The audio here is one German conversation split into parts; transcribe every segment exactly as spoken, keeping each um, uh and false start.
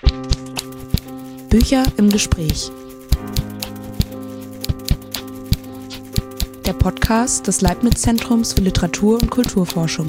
Bücher im Gespräch. Der Podcast des Leibniz-Zentrums für Literatur- und Kulturforschung.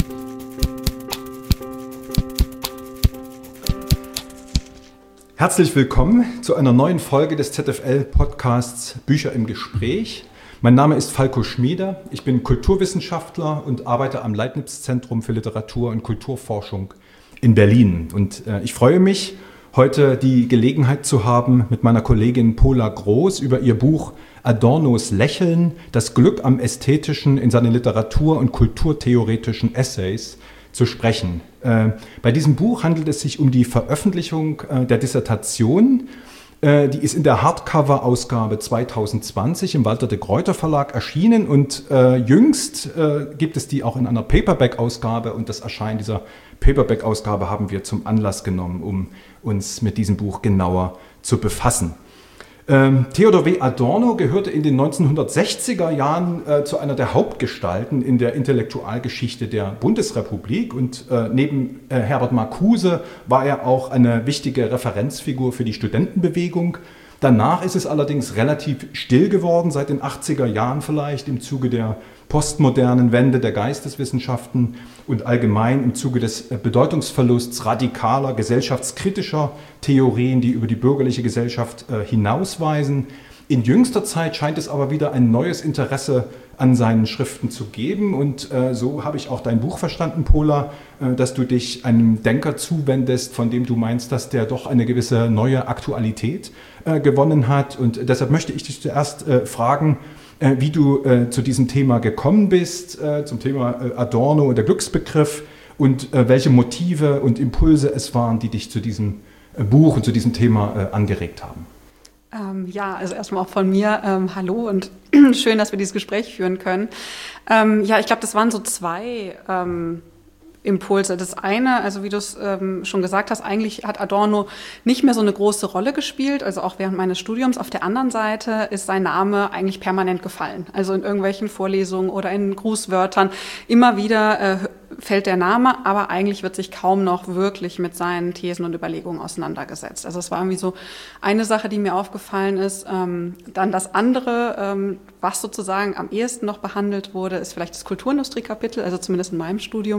Herzlich willkommen zu einer neuen Folge des Z F L-Podcasts Bücher im Gespräch. Mein Name ist Falko Schmieder, ich bin Kulturwissenschaftler und arbeite am Leibniz-Zentrum für Literatur- und Kulturforschung in Berlin. Und äh, ich freue mich, heute die Gelegenheit zu haben, mit meiner Kollegin Pola Groß über ihr Buch Adornos Lächeln, das Glück am Ästhetischen in seinen literatur- und kulturtheoretischen Essays zu sprechen. Äh, bei diesem Buch handelt es sich um die Veröffentlichung äh, der Dissertation. Äh, die ist in der Hardcover-Ausgabe zwanzig zwanzig im Walter de Gruyter Verlag erschienen und äh, jüngst äh, gibt es die auch in einer Paperback-Ausgabe und das Erscheinen dieser Paperback-Ausgabe haben wir zum Anlass genommen, um uns mit diesem Buch genauer zu befassen. Ähm, Theodor W. Adorno gehörte in den neunzehnhundertsechziger Jahren äh, zu einer der Hauptgestalten in der Intellektualgeschichte der Bundesrepublik und äh, neben äh, Herbert Marcuse war er auch eine wichtige Referenzfigur für die Studentenbewegung. Danach ist es allerdings relativ still geworden, seit den achtziger Jahren vielleicht im Zuge der postmodernen Wende der Geisteswissenschaften und allgemein im Zuge des Bedeutungsverlusts radikaler, gesellschaftskritischer Theorien, die über die bürgerliche Gesellschaft äh, hinausweisen. In jüngster Zeit scheint es aber wieder ein neues Interesse an seinen Schriften zu geben und äh, so habe ich auch dein Buch verstanden, Pola, äh, dass du dich einem Denker zuwendest, von dem du meinst, dass der doch eine gewisse neue Aktualität äh, gewonnen hat und deshalb möchte ich dich zuerst äh, fragen, äh, wie du äh, zu diesem Thema gekommen bist, äh, zum Thema äh, Adorno und der Glücksbegriff und äh, welche Motive und Impulse es waren, die dich zu diesem äh, Buch und zu diesem Thema äh, angeregt haben. Ähm, ja, also erstmal auch von mir, ähm, hallo und schön, dass wir dieses Gespräch führen können. Ähm, ja, ich glaube, das waren so zwei ähm, Impulse. Das eine, also wie du es ähm, schon gesagt hast, eigentlich hat Adorno nicht mehr so eine große Rolle gespielt, also auch während meines Studiums. Auf der anderen Seite ist sein Name eigentlich permanent gefallen, also in irgendwelchen Vorlesungen oder in Grußwörtern. Immer wieder äh, fällt der Name, aber eigentlich wird sich kaum noch wirklich mit seinen Thesen und Überlegungen auseinandergesetzt. Also es war irgendwie so eine Sache, die mir aufgefallen ist. Ähm, dann das andere, ähm, was sozusagen am ehesten noch behandelt wurde, ist vielleicht das Kulturindustrie-Kapitel, also zumindest in meinem Studium.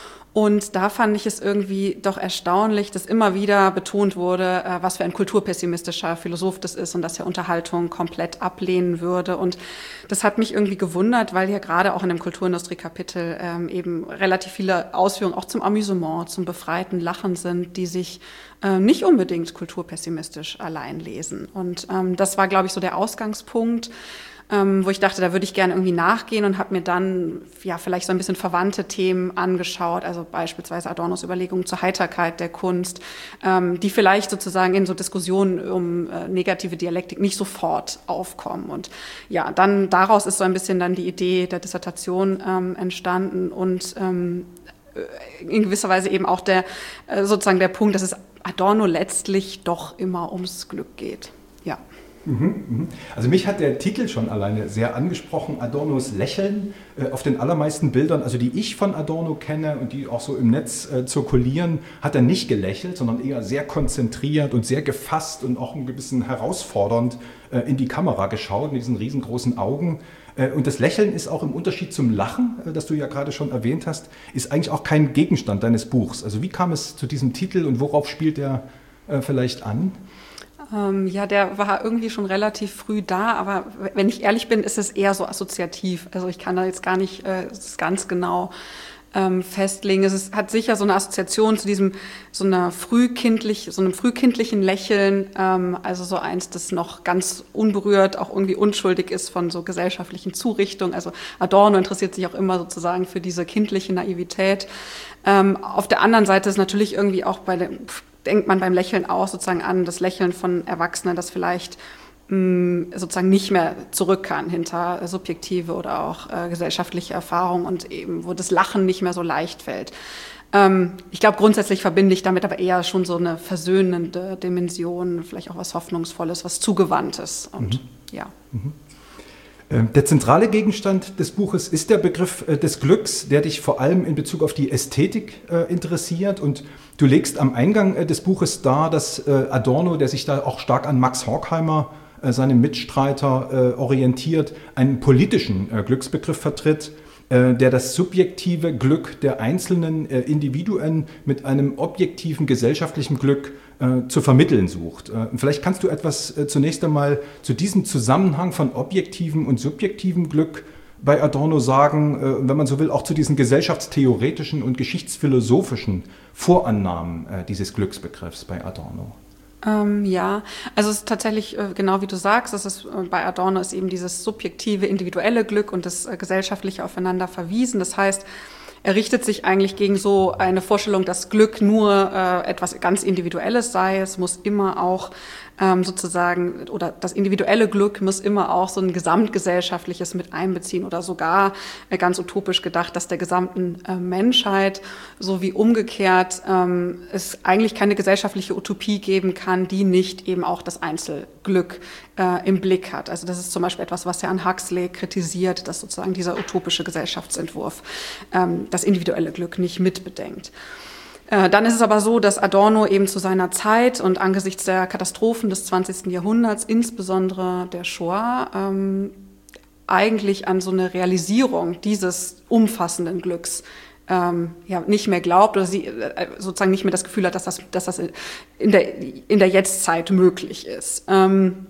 Und da fand ich es irgendwie doch erstaunlich, dass immer wieder betont wurde, was für ein kulturpessimistischer Philosoph das ist und dass er Unterhaltung komplett ablehnen würde. Und das hat mich irgendwie gewundert, weil ja gerade auch in dem Kulturindustrie-Kapitel ähm, eben relativ viele Ausführungen auch zum Amüsement, zum befreiten Lachen sind, die sich äh, nicht unbedingt kulturpessimistisch allein lesen. Und ähm, das war, glaube ich, so der Ausgangspunkt, Ähm, wo ich dachte, da würde ich gerne irgendwie nachgehen und habe mir dann ja vielleicht so ein bisschen verwandte Themen angeschaut, also beispielsweise Adornos Überlegungen zur Heiterkeit der Kunst, ähm, die vielleicht sozusagen in so Diskussionen um äh, negative Dialektik nicht sofort aufkommen. Und ja, dann daraus ist so ein bisschen dann die Idee der Dissertation ähm, entstanden und ähm, in gewisser Weise eben auch der äh, sozusagen der Punkt, dass es Adorno letztlich doch immer ums Glück geht. Ja. Also mich hat der Titel schon alleine sehr angesprochen, Adornos Lächeln. Äh, auf den allermeisten Bildern, also die ich von Adorno kenne und die auch so im Netz äh, zirkulieren, hat er nicht gelächelt, sondern eher sehr konzentriert und sehr gefasst und auch ein bisschen herausfordernd äh, in die Kamera geschaut, mit diesen riesengroßen Augen. Äh, und das Lächeln ist auch im Unterschied zum Lachen, äh, das du ja gerade schon erwähnt hast, ist eigentlich auch kein Gegenstand deines Buchs. Also wie kam es zu diesem Titel und worauf spielt er äh, vielleicht an? Ähm, ja, der war irgendwie schon relativ früh da, aber wenn ich ehrlich bin, ist es eher so assoziativ. Also ich kann da jetzt gar nicht äh, ganz genau ähm, festlegen. Es ist, hat sicher so eine Assoziation zu diesem so einer frühkindlich, so einem frühkindlichen Lächeln, ähm, also so eins, das noch ganz unberührt, auch irgendwie unschuldig ist von so gesellschaftlichen Zurichtungen. Also Adorno interessiert sich auch immer sozusagen für diese kindliche Naivität. Ähm, auf der anderen Seite ist natürlich irgendwie auch bei dem denkt man beim Lächeln auch sozusagen an das Lächeln von Erwachsenen, das vielleicht mh, sozusagen nicht mehr zurück kann hinter subjektive oder auch äh, gesellschaftliche Erfahrungen und eben, wo das Lachen nicht mehr so leicht fällt. Ähm, ich glaube, grundsätzlich verbinde ich damit aber eher schon so eine versöhnende Dimension, vielleicht auch was Hoffnungsvolles, was Zugewandtes. Und mhm. ja. Mhm. Der zentrale Gegenstand des Buches ist der Begriff des Glücks, der dich vor allem in Bezug auf die Ästhetik interessiert. Und Du legst am Eingang äh, des Buches dar, dass äh, Adorno, der sich da auch stark an Max Horkheimer, äh, seinem Mitstreiter, äh, orientiert, einen politischen äh, Glücksbegriff vertritt, äh, der das subjektive Glück der einzelnen äh, Individuen mit einem objektiven gesellschaftlichen Glück äh, zu vermitteln sucht. Äh, vielleicht kannst du etwas äh, zunächst einmal zu diesem Zusammenhang von objektivem und subjektivem Glück bei Adorno sagen, wenn man so will, auch zu diesen gesellschaftstheoretischen und geschichtsphilosophischen Vorannahmen dieses Glücksbegriffs bei Adorno. Ähm, ja, also es ist tatsächlich äh, genau wie du sagst, es ist, äh, bei Adorno ist eben dieses subjektive, individuelle Glück und das äh, gesellschaftliche aufeinander verwiesen. Das heißt, er richtet sich eigentlich gegen so eine Vorstellung, dass Glück nur äh, etwas ganz Individuelles sei. Es muss immer auch ähm, sozusagen, oder das individuelle Glück muss immer auch so ein gesamtgesellschaftliches mit einbeziehen oder sogar äh, ganz utopisch gedacht, dass der gesamten äh, Menschheit sowie umgekehrt ähm, es eigentlich keine gesellschaftliche Utopie geben kann, die nicht eben auch das Einzelglück äh, im Blick hat. Also das ist zum Beispiel etwas, was er an Huxley kritisiert, dass sozusagen dieser utopische Gesellschaftsentwurf ähm, das individuelle Glück nicht mitbedenkt. Äh, dann ist es aber so, dass Adorno eben zu seiner Zeit und angesichts der Katastrophen des zwanzigsten Jahrhunderts, insbesondere der Shoah, ähm, eigentlich an so eine Realisierung dieses umfassenden Glücks ähm, ja, nicht mehr glaubt oder sie äh, sozusagen nicht mehr das Gefühl hat, dass das, dass das in der, in der Jetztzeit möglich ist. Ähm,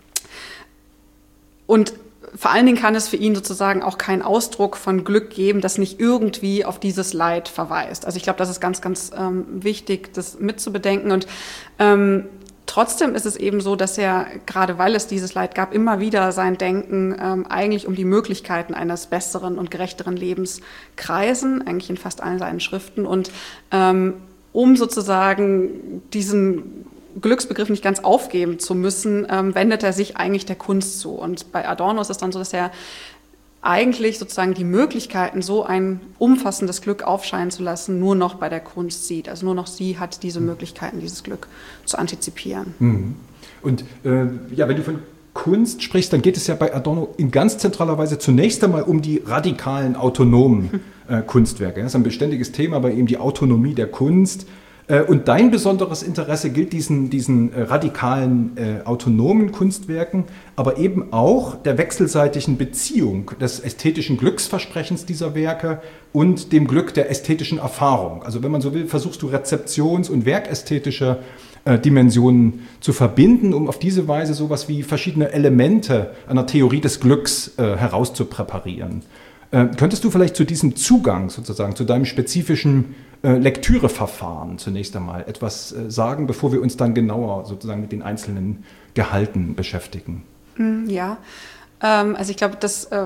und vor allen Dingen kann es für ihn sozusagen auch keinen Ausdruck von Glück geben, das nicht irgendwie auf dieses Leid verweist. Also ich glaube, das ist ganz, ganz ähm, wichtig, das mitzubedenken. Und ähm, trotzdem ist es eben so, dass er, gerade weil es dieses Leid gab, immer wieder sein Denken ähm, eigentlich um die Möglichkeiten eines besseren und gerechteren Lebens kreisen, eigentlich in fast allen seinen Schriften. Und ähm, um sozusagen diesen Glücksbegriff nicht ganz aufgeben zu müssen, ähm, wendet er sich eigentlich der Kunst zu. Und bei Adorno ist es dann so, dass er eigentlich sozusagen die Möglichkeiten, so ein umfassendes Glück aufscheinen zu lassen, nur noch bei der Kunst sieht. Also nur noch sie hat diese Möglichkeiten, dieses Glück zu antizipieren. Mhm. Und äh, ja, wenn du von Kunst sprichst, dann geht es ja bei Adorno in ganz zentraler Weise zunächst einmal um die radikalen, autonomen äh, Kunstwerke. Das ist ein beständiges Thema bei ihm, die Autonomie der Kunst. Und dein besonderes Interesse gilt diesen, diesen radikalen, äh, autonomen Kunstwerken, aber eben auch der wechselseitigen Beziehung des ästhetischen Glücksversprechens dieser Werke und dem Glück der ästhetischen Erfahrung. Also wenn man so will, versuchst du rezeptions- und werkästhetische äh, Dimensionen zu verbinden, um auf diese Weise sowas wie verschiedene Elemente einer Theorie des Glücks äh, herauszupräparieren. Äh, könntest du vielleicht zu diesem Zugang sozusagen, zu deinem spezifischen äh, Lektüreverfahren zunächst einmal etwas äh, sagen, bevor wir uns dann genauer sozusagen mit den einzelnen Gehalten beschäftigen? Ja, ähm, also ich glaube, das äh,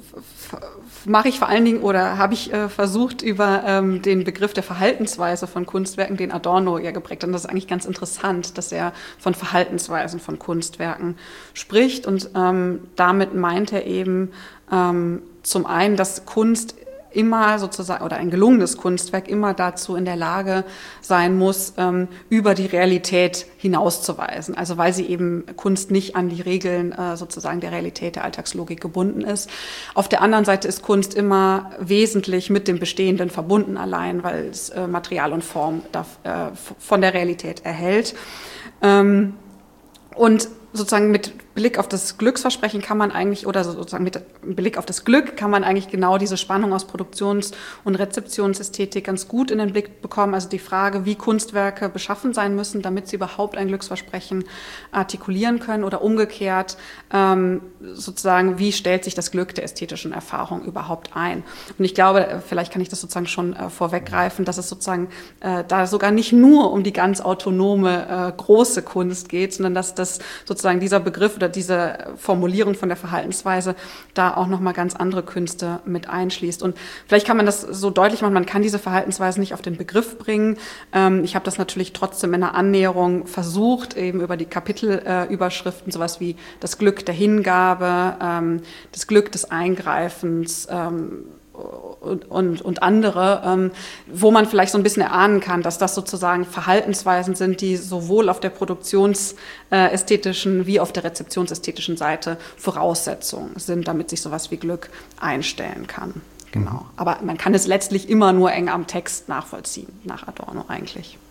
mache ich vor allen Dingen oder habe ich äh, versucht über ähm, den Begriff der Verhaltensweise von Kunstwerken, den Adorno ja geprägt hat. Und das ist eigentlich ganz interessant, dass er von Verhaltensweisen von Kunstwerken spricht. Und ähm, damit meint er eben ähm, zum einen, dass Kunst immer sozusagen, oder ein gelungenes Kunstwerk immer dazu in der Lage sein muss, ähm, über die Realität hinauszuweisen. Also weil sie eben Kunst nicht an die Regeln äh, sozusagen der Realität, der Alltagslogik gebunden ist. Auf der anderen Seite ist Kunst immer wesentlich mit dem Bestehenden verbunden allein, weil es äh, Material und Form da, äh, von der Realität erhält. Ähm, und sozusagen mit Blick auf das Glücksversprechen kann man eigentlich, oder sozusagen mit Blick auf das Glück kann man eigentlich genau diese Spannung aus Produktions- und Rezeptionsästhetik ganz gut in den Blick bekommen. Also die Frage, wie Kunstwerke beschaffen sein müssen, damit sie überhaupt ein Glücksversprechen artikulieren können, oder umgekehrt ähm, sozusagen, wie stellt sich das Glück der ästhetischen Erfahrung überhaupt ein. Und ich glaube, vielleicht kann ich das sozusagen schon äh, vorweggreifen, dass es sozusagen äh, da sogar nicht nur um die ganz autonome äh, große Kunst geht, sondern dass das sozusagen dieser Begriff oder diese Formulierung von der Verhaltensweise da auch nochmal ganz andere Künste mit einschließt. Und vielleicht kann man das so deutlich machen, man kann diese Verhaltensweise nicht auf den Begriff bringen. Ähm, ich habe das natürlich trotzdem in einer Annäherung versucht, eben über die Kapitelüberschriften, äh, sowas wie das Glück der Hingabe, ähm, das Glück des Eingreifens, ähm, Und, und, und andere, ähm, wo man vielleicht so ein bisschen erahnen kann, dass das sozusagen Verhaltensweisen sind, die sowohl auf der produktionsästhetischen wie auf der rezeptionsästhetischen Seite Voraussetzungen sind, damit sich sowas wie Glück einstellen kann. Genau. Aber man kann es letztlich immer nur eng am Text nachvollziehen, nach Adorno eigentlich.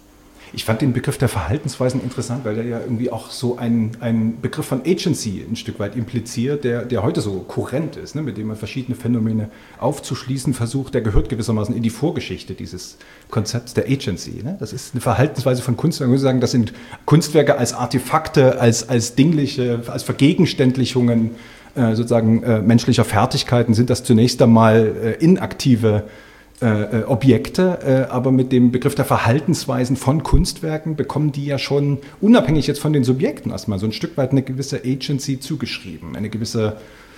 Ich fand den Begriff der Verhaltensweisen interessant, weil der ja irgendwie auch so ein, ein Begriff von Agency ein Stück weit impliziert, der, der heute so kurrent ist, ne, mit dem man verschiedene Phänomene aufzuschließen versucht. Der gehört gewissermaßen in die Vorgeschichte dieses Konzepts der Agency. Ne? Das ist eine Verhaltensweise von Kunstwerken. Ich würde sagen, das sind Kunstwerke als Artefakte, als, als dingliche, als Vergegenständlichungen äh, sozusagen äh, menschlicher Fertigkeiten, sind das zunächst einmal äh, inaktive Äh, Objekte, äh, aber mit dem Begriff der Verhaltensweisen von Kunstwerken bekommen die ja schon, unabhängig jetzt von den Subjekten erstmal, so ein Stück weit eine gewisse Agency zugeschrieben, eine gewisse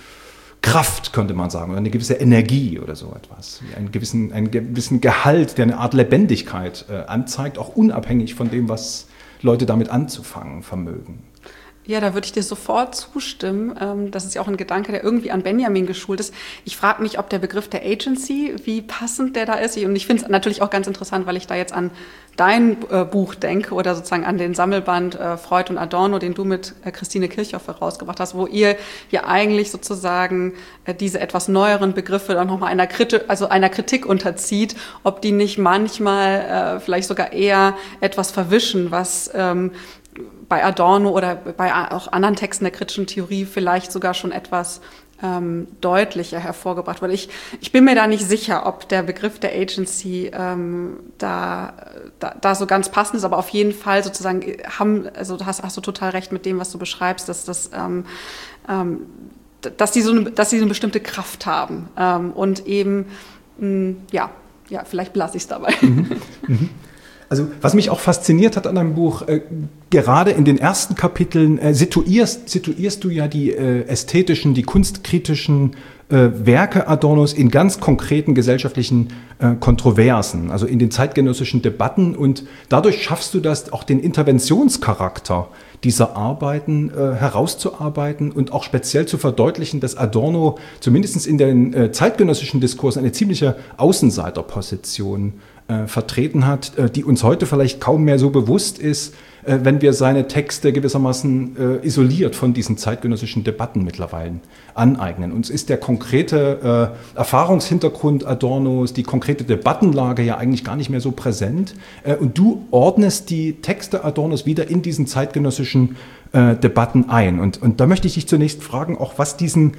Kraft, könnte man sagen, oder eine gewisse Energie oder so etwas, einen gewissen, einen gewissen Gehalt, der eine Art Lebendigkeit äh, anzeigt, auch unabhängig von dem, was Leute damit anzufangen vermögen. Ja, da würde ich dir sofort zustimmen. Das ist ja auch ein Gedanke, der irgendwie an Benjamin geschult ist. Ich frage mich, ob der Begriff der Agency, wie passend der da ist. Und ich finde es natürlich auch ganz interessant, weil ich da jetzt an dein äh, Buch denke oder sozusagen an den Sammelband äh, Freud und Adorno, den du mit äh, Christine Kirchhoff herausgebracht hast, wo ihr ja eigentlich sozusagen äh, diese etwas neueren Begriffe dann nochmal einer Kritik, also einer Kritik unterzieht, ob die nicht manchmal äh, vielleicht sogar eher etwas verwischen, was ähm, bei Adorno oder bei auch anderen Texten der kritischen Theorie vielleicht sogar schon etwas ähm, deutlicher hervorgebracht wurde. Ich, ich bin mir da nicht sicher, ob der Begriff der Agency ähm, da, da, da so ganz passend ist, aber auf jeden Fall sozusagen haben, also du hast, hast du total recht mit dem, was du beschreibst, dass das ähm, ähm, dass die so eine, dass die so eine bestimmte Kraft haben ähm, und eben mh, ja, ja, vielleicht lasse ich es dabei. Mhm. Mhm. Also was mich auch fasziniert hat an deinem Buch, äh, gerade in den ersten Kapiteln äh, situierst, situierst du ja die äh, ästhetischen, die kunstkritischen äh, Werke Adornos in ganz konkreten gesellschaftlichen äh, Kontroversen, also in den zeitgenössischen Debatten, und dadurch schaffst du das, auch den Interventionscharakter dieser Arbeiten äh, herauszuarbeiten und auch speziell zu verdeutlichen, dass Adorno zumindest in den äh, zeitgenössischen Diskursen eine ziemliche Außenseiterposition Äh, vertreten hat, äh, die uns heute vielleicht kaum mehr so bewusst ist, äh, wenn wir seine Texte gewissermaßen äh, isoliert von diesen zeitgenössischen Debatten mittlerweile aneignen. Uns ist der konkrete äh, Erfahrungshintergrund Adornos, die konkrete Debattenlage ja eigentlich gar nicht mehr so präsent. Äh, und du ordnest die Texte Adornos wieder in diesen zeitgenössischen äh, Debatten ein. Und, und da möchte ich dich zunächst fragen, auch was diesen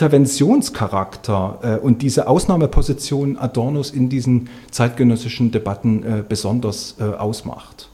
Interventionscharakter äh, und diese Ausnahmeposition Adornos in diesen zeitgenössischen Debatten äh, besonders äh, ausmacht.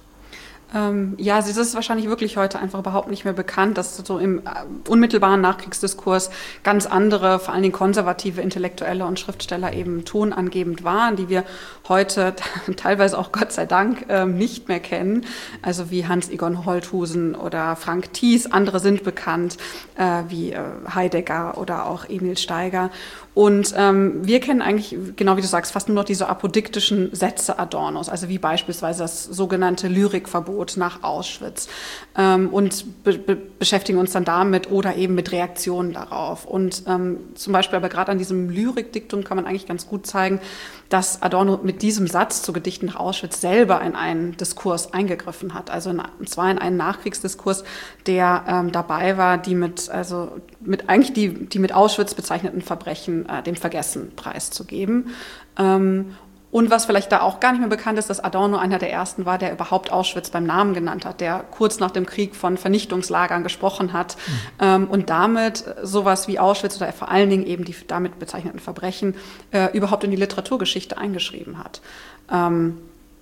Ähm, ja, also das ist wahrscheinlich wirklich heute einfach überhaupt nicht mehr bekannt, dass so im äh, unmittelbaren Nachkriegsdiskurs ganz andere, vor allen Dingen konservative Intellektuelle und Schriftsteller eben tonangebend waren, die wir heute teilweise auch Gott sei Dank äh, nicht mehr kennen, also wie Hans Egon Holthusen oder Frank Thies. Andere sind bekannt, äh, wie äh, Heidegger oder auch Emil Steiger. Und ähm, wir kennen eigentlich, genau wie du sagst, fast nur noch diese apodiktischen Sätze Adornos, also wie beispielsweise das sogenannte Lyrikverbot nach Auschwitz, ähm, und be- be- beschäftigen uns dann damit oder eben mit Reaktionen darauf. Und ähm, zum Beispiel aber gerade an diesem Lyrikdiktum kann man eigentlich ganz gut zeigen, dass Adorno mit diesem Satz zu Gedichten nach Auschwitz selber in einen Diskurs eingegriffen hat, also in, und zwar in einen Nachkriegsdiskurs, der ähm, dabei war, die mit, also mit eigentlich die, die mit Auschwitz bezeichneten Verbrechen äh, dem Vergessen preiszugeben. Ähm, Und was vielleicht da auch gar nicht mehr bekannt ist, dass Adorno einer der ersten war, der überhaupt Auschwitz beim Namen genannt hat, der kurz nach dem Krieg von Vernichtungslagern gesprochen hat, mhm. ähm, und damit sowas wie Auschwitz oder vor allen Dingen eben die damit bezeichneten Verbrechen äh, überhaupt in die Literaturgeschichte eingeschrieben hat. Ähm,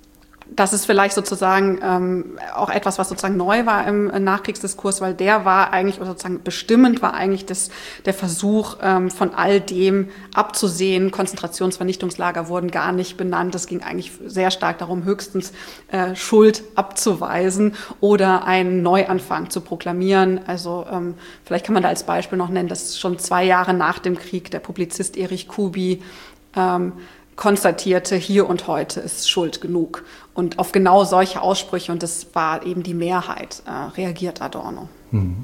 Das ist vielleicht sozusagen ähm, auch etwas, was sozusagen neu war im Nachkriegsdiskurs, weil der war eigentlich, oder sozusagen bestimmend war eigentlich das, der Versuch, ähm, von all dem abzusehen. Konzentrationsvernichtungslager wurden gar nicht benannt. Es ging eigentlich sehr stark darum, höchstens äh, Schuld abzuweisen oder einen Neuanfang zu proklamieren. Also ähm, vielleicht kann man da als Beispiel noch nennen, dass schon zwei Jahre nach dem Krieg der Publizist Erich Kubi ähm, konstatierte, hier und heute ist Schuld genug. Und auf genau solche Aussprüche, und das war eben die Mehrheit, äh, reagiert Adorno. Mhm.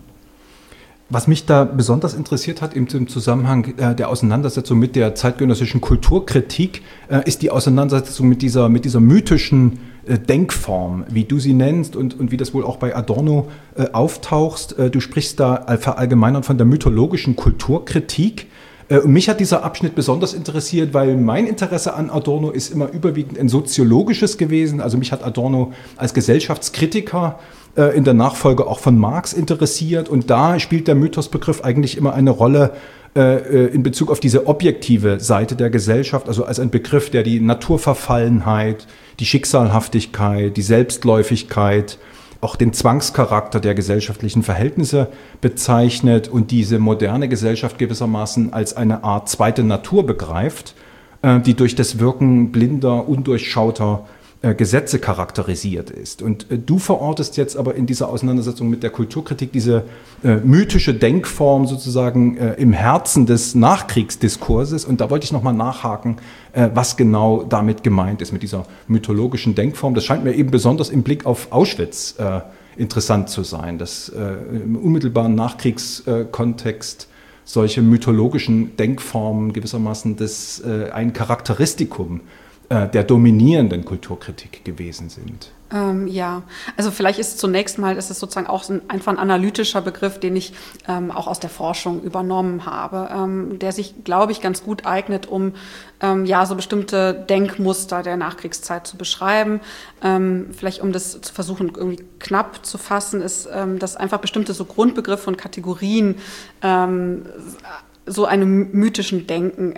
Was mich da besonders interessiert hat im Zusammenhang äh, der Auseinandersetzung mit der zeitgenössischen Kulturkritik, äh, ist die Auseinandersetzung mit dieser, mit dieser mythischen äh, Denkform, wie du sie nennst und, und wie das wohl auch bei Adorno äh, auftauchst. Äh, du sprichst da verallgemeinert von der mythologischen Kulturkritik. Und mich hat dieser Abschnitt besonders interessiert, weil mein Interesse an Adorno ist immer überwiegend ein soziologisches gewesen. Also mich hat Adorno als Gesellschaftskritiker in der Nachfolge auch von Marx interessiert. Und da spielt der Mythosbegriff eigentlich immer eine Rolle in Bezug auf diese objektive Seite der Gesellschaft, also als ein Begriff, der die Naturverfallenheit, die Schicksalhaftigkeit, die Selbstläufigkeit, auch den Zwangscharakter der gesellschaftlichen Verhältnisse bezeichnet und diese moderne Gesellschaft gewissermaßen als eine Art zweite Natur begreift, die durch das Wirken blinder, undurchschauter Gesetze charakterisiert ist. Und äh, du verortest jetzt aber in dieser Auseinandersetzung mit der Kulturkritik diese äh, mythische Denkform sozusagen äh, im Herzen des Nachkriegsdiskurses. Und da wollte ich nochmal nachhaken, äh, was genau damit gemeint ist, mit dieser mythologischen Denkform. Das scheint mir eben besonders im Blick auf Auschwitz äh, interessant zu sein, dass äh, im unmittelbaren Nachkriegskontext solche mythologischen Denkformen gewissermaßen das, äh, ein Charakteristikum der dominierenden Kulturkritik gewesen sind. Ähm, ja, also vielleicht ist zunächst mal, ist es sozusagen auch ein, einfach ein analytischer Begriff, den ich ähm, auch aus der Forschung übernommen habe, ähm, der sich, glaube ich, ganz gut eignet, um ähm, ja so bestimmte Denkmuster der Nachkriegszeit zu beschreiben. Ähm, vielleicht um das zu versuchen, irgendwie knapp zu fassen, ist, ähm, dass einfach bestimmte so Grundbegriffe und Kategorien ähm, so einem mythischen Denken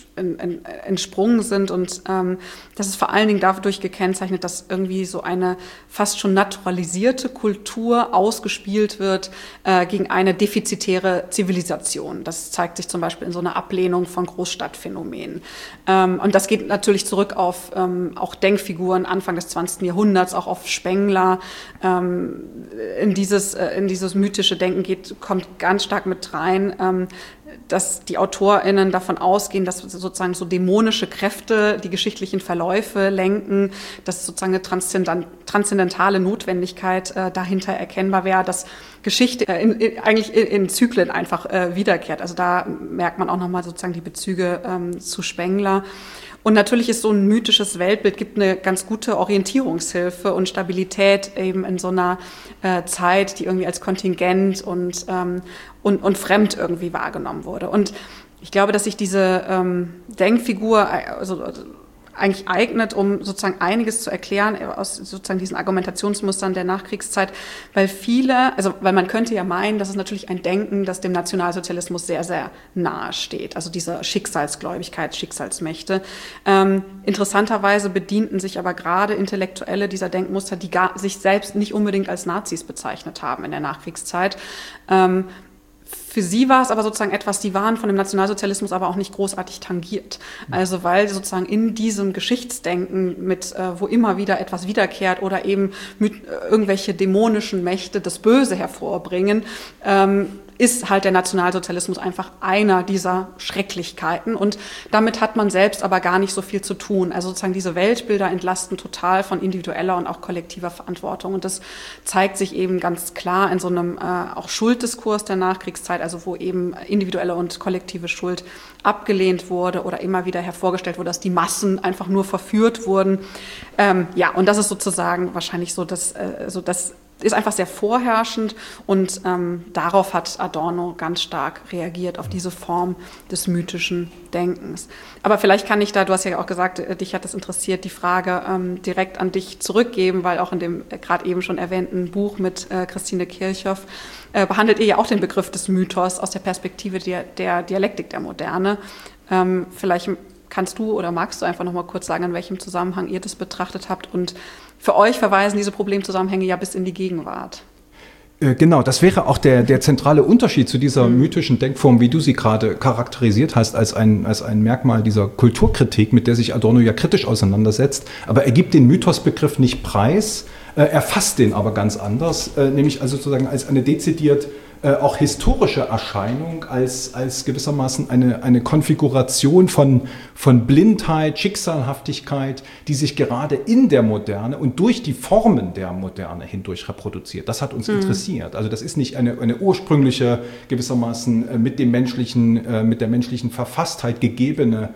entsprungen sind und ähm, das ist vor allen Dingen dadurch gekennzeichnet, dass irgendwie so eine fast schon naturalisierte Kultur ausgespielt wird äh, gegen eine defizitäre Zivilisation. Das zeigt sich zum Beispiel in so einer Ablehnung von Großstadtphänomenen. Ähm, und das geht natürlich zurück auf ähm, auch Denkfiguren Anfang des zwanzigsten Jahrhunderts, auch auf Spengler. Ähm, in dieses, äh, in dieses mythische Denken geht, kommt ganz stark mit rein, ähm, dass die AutorInnen davon ausgehen, dass sozusagen so dämonische Kräfte die geschichtlichen Verläufe lenken, dass sozusagen eine transzendentale Notwendigkeit äh, dahinter erkennbar wäre, dass Geschichte äh, in, in, eigentlich in, in Zyklen einfach äh, wiederkehrt. Also da merkt man auch nochmal sozusagen die Bezüge ähm, zu Spengler. Und natürlich ist so ein mythisches Weltbild, gibt eine ganz gute Orientierungshilfe und Stabilität eben in so einer äh, Zeit, die irgendwie als kontingent und, ähm, und, und fremd irgendwie wahrgenommen wurde. Und ich glaube, dass sich diese ähm, Denkfigur also, eigentlich eignet, um sozusagen einiges zu erklären aus sozusagen diesen Argumentationsmustern der Nachkriegszeit, weil viele, also weil man könnte ja meinen, das ist natürlich ein Denken, das dem Nationalsozialismus sehr, sehr nahe steht, also diese Schicksalsgläubigkeit, Schicksalsmächte. Ähm, interessanterweise bedienten sich aber gerade Intellektuelle dieser Denkmuster, die gar, sich selbst nicht unbedingt als Nazis bezeichnet haben in der Nachkriegszeit. Ähm, Für sie war es aber sozusagen etwas, die waren von dem Nationalsozialismus aber auch nicht großartig tangiert. Also weil sozusagen in diesem Geschichtsdenken, mit äh, wo immer wieder etwas wiederkehrt oder eben mit äh, irgendwelche dämonischen Mächte das Böse hervorbringen, ähm, ist halt der Nationalsozialismus einfach einer dieser Schrecklichkeiten. Und damit hat man selbst aber gar nicht so viel zu tun. Also sozusagen diese Weltbilder entlasten total von individueller und auch kollektiver Verantwortung. Und das zeigt sich eben ganz klar in so einem äh, auch Schulddiskurs der Nachkriegszeit, also wo eben individuelle und kollektive Schuld abgelehnt wurde oder immer wieder hervorgestellt wurde, dass die Massen einfach nur verführt wurden. Ähm, ja, und das ist sozusagen wahrscheinlich so, dass äh, so das ist einfach sehr vorherrschend und ähm, darauf hat Adorno ganz stark reagiert, auf diese Form des mythischen Denkens. Aber vielleicht kann ich da, du hast ja auch gesagt, äh, dich hat das interessiert, die Frage ähm, direkt an dich zurückgeben, weil auch in dem äh, gerade eben schon erwähnten Buch mit äh, Christine Kirchhoff äh, behandelt ihr ja auch den Begriff des Mythos aus der Perspektive der, der Dialektik der Moderne. Ähm, vielleicht kannst du oder magst du einfach noch mal kurz sagen, in welchem Zusammenhang ihr das betrachtet habt? Und für euch verweisen diese Problemzusammenhänge ja bis in die Gegenwart. Genau, das wäre auch der, der zentrale Unterschied zu dieser mhm. mythischen Denkform, wie du sie gerade charakterisiert hast, als ein, als ein Merkmal dieser Kulturkritik, mit der sich Adorno ja kritisch auseinandersetzt. Aber er gibt den Mythosbegriff nicht preis, er fasst den aber ganz anders, nämlich also sozusagen als eine dezidiert Äh, auch historische Erscheinung, als, als gewissermaßen eine, eine Konfiguration von, von Blindheit, Schicksalhaftigkeit, die sich gerade in der Moderne und durch die Formen der Moderne hindurch reproduziert. Das hat uns mhm. interessiert. Also das ist nicht eine, eine ursprüngliche, gewissermaßen äh, mit dem menschlichen, äh, mit der menschlichen Verfasstheit gegebene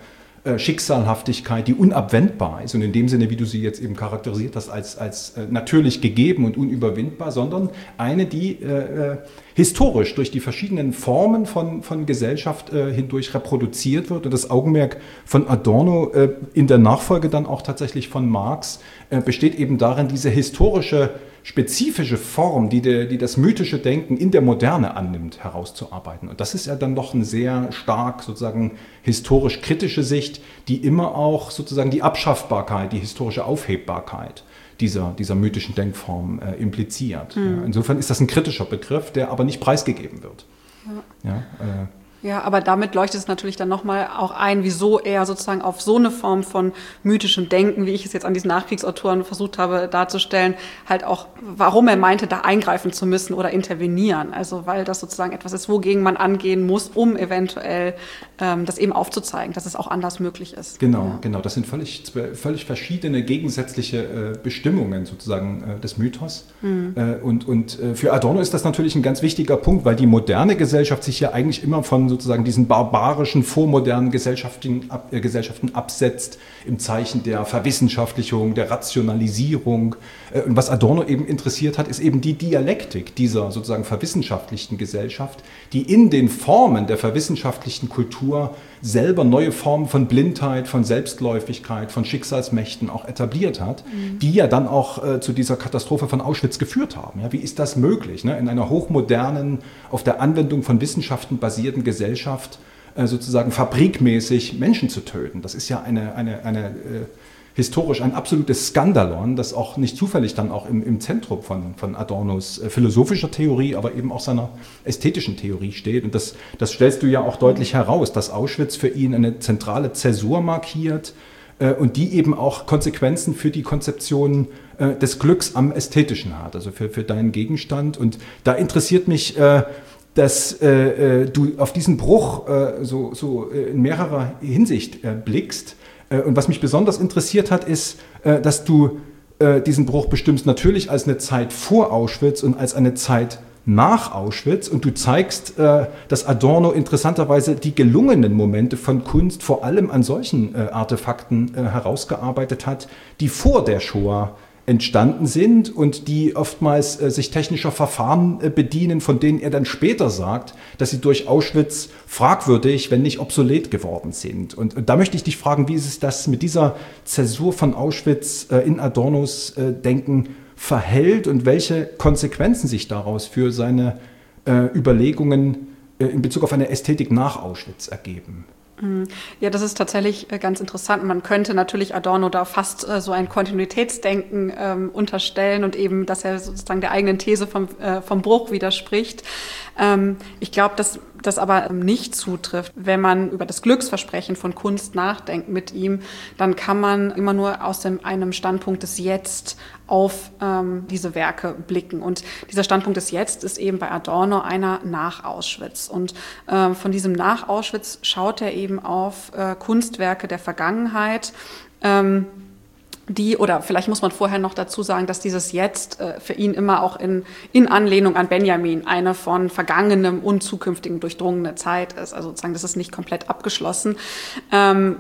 äh, Schicksalhaftigkeit, die unabwendbar ist und in dem Sinne, wie du sie jetzt eben charakterisiert hast, als, als äh, natürlich gegeben und unüberwindbar, sondern eine, die äh, historisch durch die verschiedenen Formen von, von Gesellschaft äh, hindurch reproduziert wird und das Augenmerk von Adorno äh, in der Nachfolge dann auch tatsächlich von Marx äh, besteht eben darin, diese historische spezifische Form, die, der, die das mythische Denken in der Moderne annimmt, herauszuarbeiten. Und das ist ja dann doch eine sehr stark sozusagen historisch kritische Sicht, die immer auch sozusagen die Abschaffbarkeit, die historische Aufhebbarkeit dieser, dieser mythischen Denkform äh, impliziert. Mhm. Ja, insofern ist das ein kritischer Begriff, der aber nicht preisgegeben wird. Ja. Ja, äh, Ja, aber damit leuchtet es natürlich dann nochmal auch ein, wieso er sozusagen auf so eine Form von mythischem Denken, wie ich es jetzt an diesen Nachkriegsautoren versucht habe darzustellen, halt auch, warum er meinte, da eingreifen zu müssen oder intervenieren. Also weil das sozusagen etwas ist, wogegen man angehen muss, um eventuell ähm, das eben aufzuzeigen, dass es auch anders möglich ist. Genau, ja. genau. Das sind völlig, völlig verschiedene gegensätzliche äh, Bestimmungen sozusagen äh, des Mythos. Mhm. Äh, und und äh, für Adorno ist das natürlich ein ganz wichtiger Punkt, weil die moderne Gesellschaft sich ja eigentlich immer von sozusagen diesen barbarischen, vormodernen Gesellschaften, ab, äh, Gesellschaften absetzt im Zeichen der Verwissenschaftlichung, der Rationalisierung. Äh, und was Adorno eben interessiert hat, ist eben die Dialektik dieser sozusagen verwissenschaftlichten Gesellschaft, die in den Formen der verwissenschaftlichten Kultur selber neue Formen von Blindheit, von Selbstläufigkeit, von Schicksalsmächten auch etabliert hat, mhm. die ja dann auch äh, zu dieser Katastrophe von Auschwitz geführt haben. Ja, wie ist das möglich, ne? In einer hochmodernen, auf der Anwendung von Wissenschaften basierten Gesellschaft äh, sozusagen fabrikmäßig Menschen zu töten? Das ist ja eine, eine, eine äh, historisch ein absolutes Skandalon, das auch nicht zufällig dann auch im, im Zentrum von, von Adornos äh, philosophischer Theorie, aber eben auch seiner ästhetischen Theorie steht. Und das, das stellst du ja auch deutlich heraus, dass Auschwitz für ihn eine zentrale Zäsur markiert äh, und die eben auch Konsequenzen für die Konzeption äh, des Glücks am Ästhetischen hat, also für, für deinen Gegenstand. Und da interessiert mich, äh, dass äh, äh, du auf diesen Bruch äh, so, so äh, in mehrerer Hinsicht äh, blickst. Und was mich besonders interessiert hat, ist, dass du diesen Bruch bestimmst natürlich als eine Zeit vor Auschwitz und als eine Zeit nach Auschwitz. Und du zeigst, dass Adorno interessanterweise die gelungenen Momente von Kunst vor allem an solchen Artefakten herausgearbeitet hat, die vor der Shoah entstanden sind und die oftmals äh, sich technischer Verfahren äh, bedienen, von denen er dann später sagt, dass sie durch Auschwitz fragwürdig, wenn nicht obsolet geworden sind. Und, und da möchte ich dich fragen, wie ist es das mit dieser Zäsur von Auschwitz äh, in Adornos äh, Denken verhält und welche Konsequenzen sich daraus für seine äh, Überlegungen äh, in Bezug auf eine Ästhetik nach Auschwitz ergeben? Ja, das ist tatsächlich ganz interessant. Man könnte natürlich Adorno da fast äh, so ein Kontinuitätsdenken ähm, unterstellen und eben, dass er sozusagen der eigenen These vom, äh, vom Bruch widerspricht. Ähm, ich glaube, dass das aber nicht zutrifft. Wenn man über das Glücksversprechen von Kunst nachdenkt mit ihm, dann kann man immer nur aus dem, einem Standpunkt des Jetzt auf ähm, diese Werke blicken. Und dieser Standpunkt des Jetzt ist eben bei Adorno einer nach Auschwitz. Und äh, von diesem nach Auschwitz schaut er eben auf äh, Kunstwerke der Vergangenheit, ähm, die, oder vielleicht muss man vorher noch dazu sagen, dass dieses Jetzt äh, für ihn immer auch in, in Anlehnung an Benjamin eine von vergangenem und zukünftigem durchdrungene Zeit ist. Also sozusagen, das ist nicht komplett abgeschlossen. Ähm,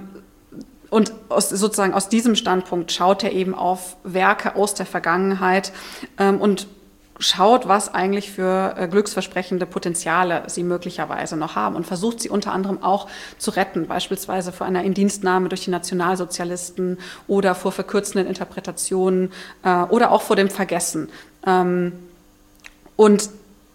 und aus, sozusagen aus diesem Standpunkt schaut er eben auf Werke aus der Vergangenheit ähm, und schaut, was eigentlich für äh, glücksversprechende Potenziale sie möglicherweise noch haben und versucht sie unter anderem auch zu retten, beispielsweise vor einer Indienstnahme durch die Nationalsozialisten oder vor verkürzenden Interpretationen äh, oder auch vor dem Vergessen. Ähm, und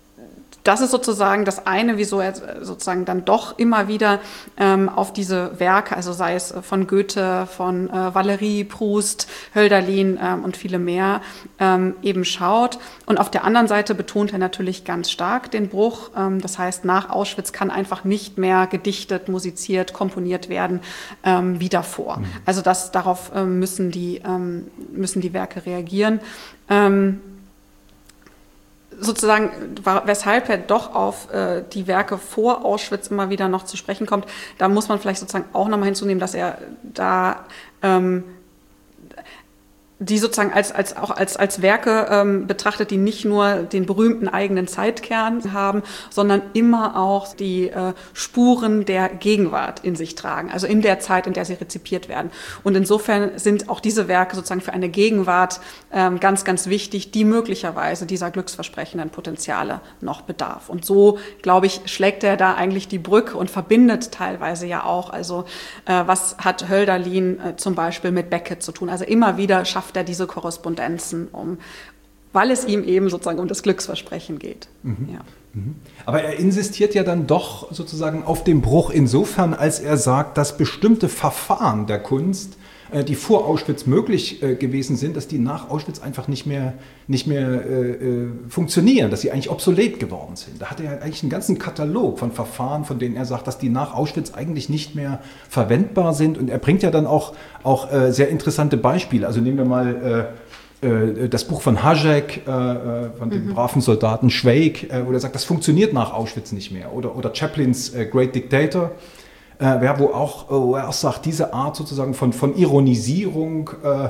das ist sozusagen das eine, wieso er sozusagen dann doch immer wieder ähm, auf diese Werke, also sei es von Goethe, von äh, Valéry, Proust, Hölderlin ähm, und viele mehr, ähm, eben schaut. Und auf der anderen Seite betont er natürlich ganz stark den Bruch. Ähm, das heißt, nach Auschwitz kann einfach nicht mehr gedichtet, musiziert, komponiert werden ähm, wie davor. Mhm. Also das, darauf ähm, müssen, die, ähm, müssen die Werke reagieren. Ähm, Sozusagen, weshalb er doch auf äh, die Werke vor Auschwitz immer wieder noch zu sprechen kommt, da muss man vielleicht sozusagen auch nochmal hinzunehmen, dass er da ähm, die sozusagen als, als, auch als, als Werke ähm, betrachtet, die nicht nur den berühmten eigenen Zeitkern haben, sondern immer auch die äh, Spuren der Gegenwart in sich tragen, also in der Zeit, in der sie rezipiert werden. Und insofern sind auch diese Werke sozusagen für eine Gegenwart ähm, ganz, ganz wichtig, die möglicherweise dieser glücksversprechenden Potenziale noch bedarf. Und so, glaube ich, schlägt er da eigentlich die Brücke und verbindet teilweise ja auch, also äh, was hat Hölderlin äh, zum Beispiel mit Beckett zu tun. Also immer wieder schafft er diese Korrespondenzen, um, weil es ihm eben sozusagen um das Glücksversprechen geht. Mhm. Ja. Mhm. Aber er insistiert ja dann doch sozusagen auf dem Bruch insofern, als er sagt, dass bestimmte Verfahren der Kunst, äh, die vor Auschwitz möglich äh, gewesen sind, dass die nach Auschwitz einfach nicht mehr, nicht mehr äh, äh, funktionieren, dass sie eigentlich obsolet geworden sind. Da hat er eigentlich einen ganzen Katalog von Verfahren, von denen er sagt, dass die nach Auschwitz eigentlich nicht mehr verwendbar sind. Und er bringt ja dann auch, auch äh, sehr interessante Beispiele. Also nehmen wir mal äh, das Buch von Hašek, äh, von dem mhm. braven Soldaten Schweik, äh, wo er sagt, das funktioniert nach Auschwitz nicht mehr. Oder, oder Chaplins äh, Great Dictator, äh, wo, auch, wo er auch sagt, diese Art sozusagen von, von Ironisierung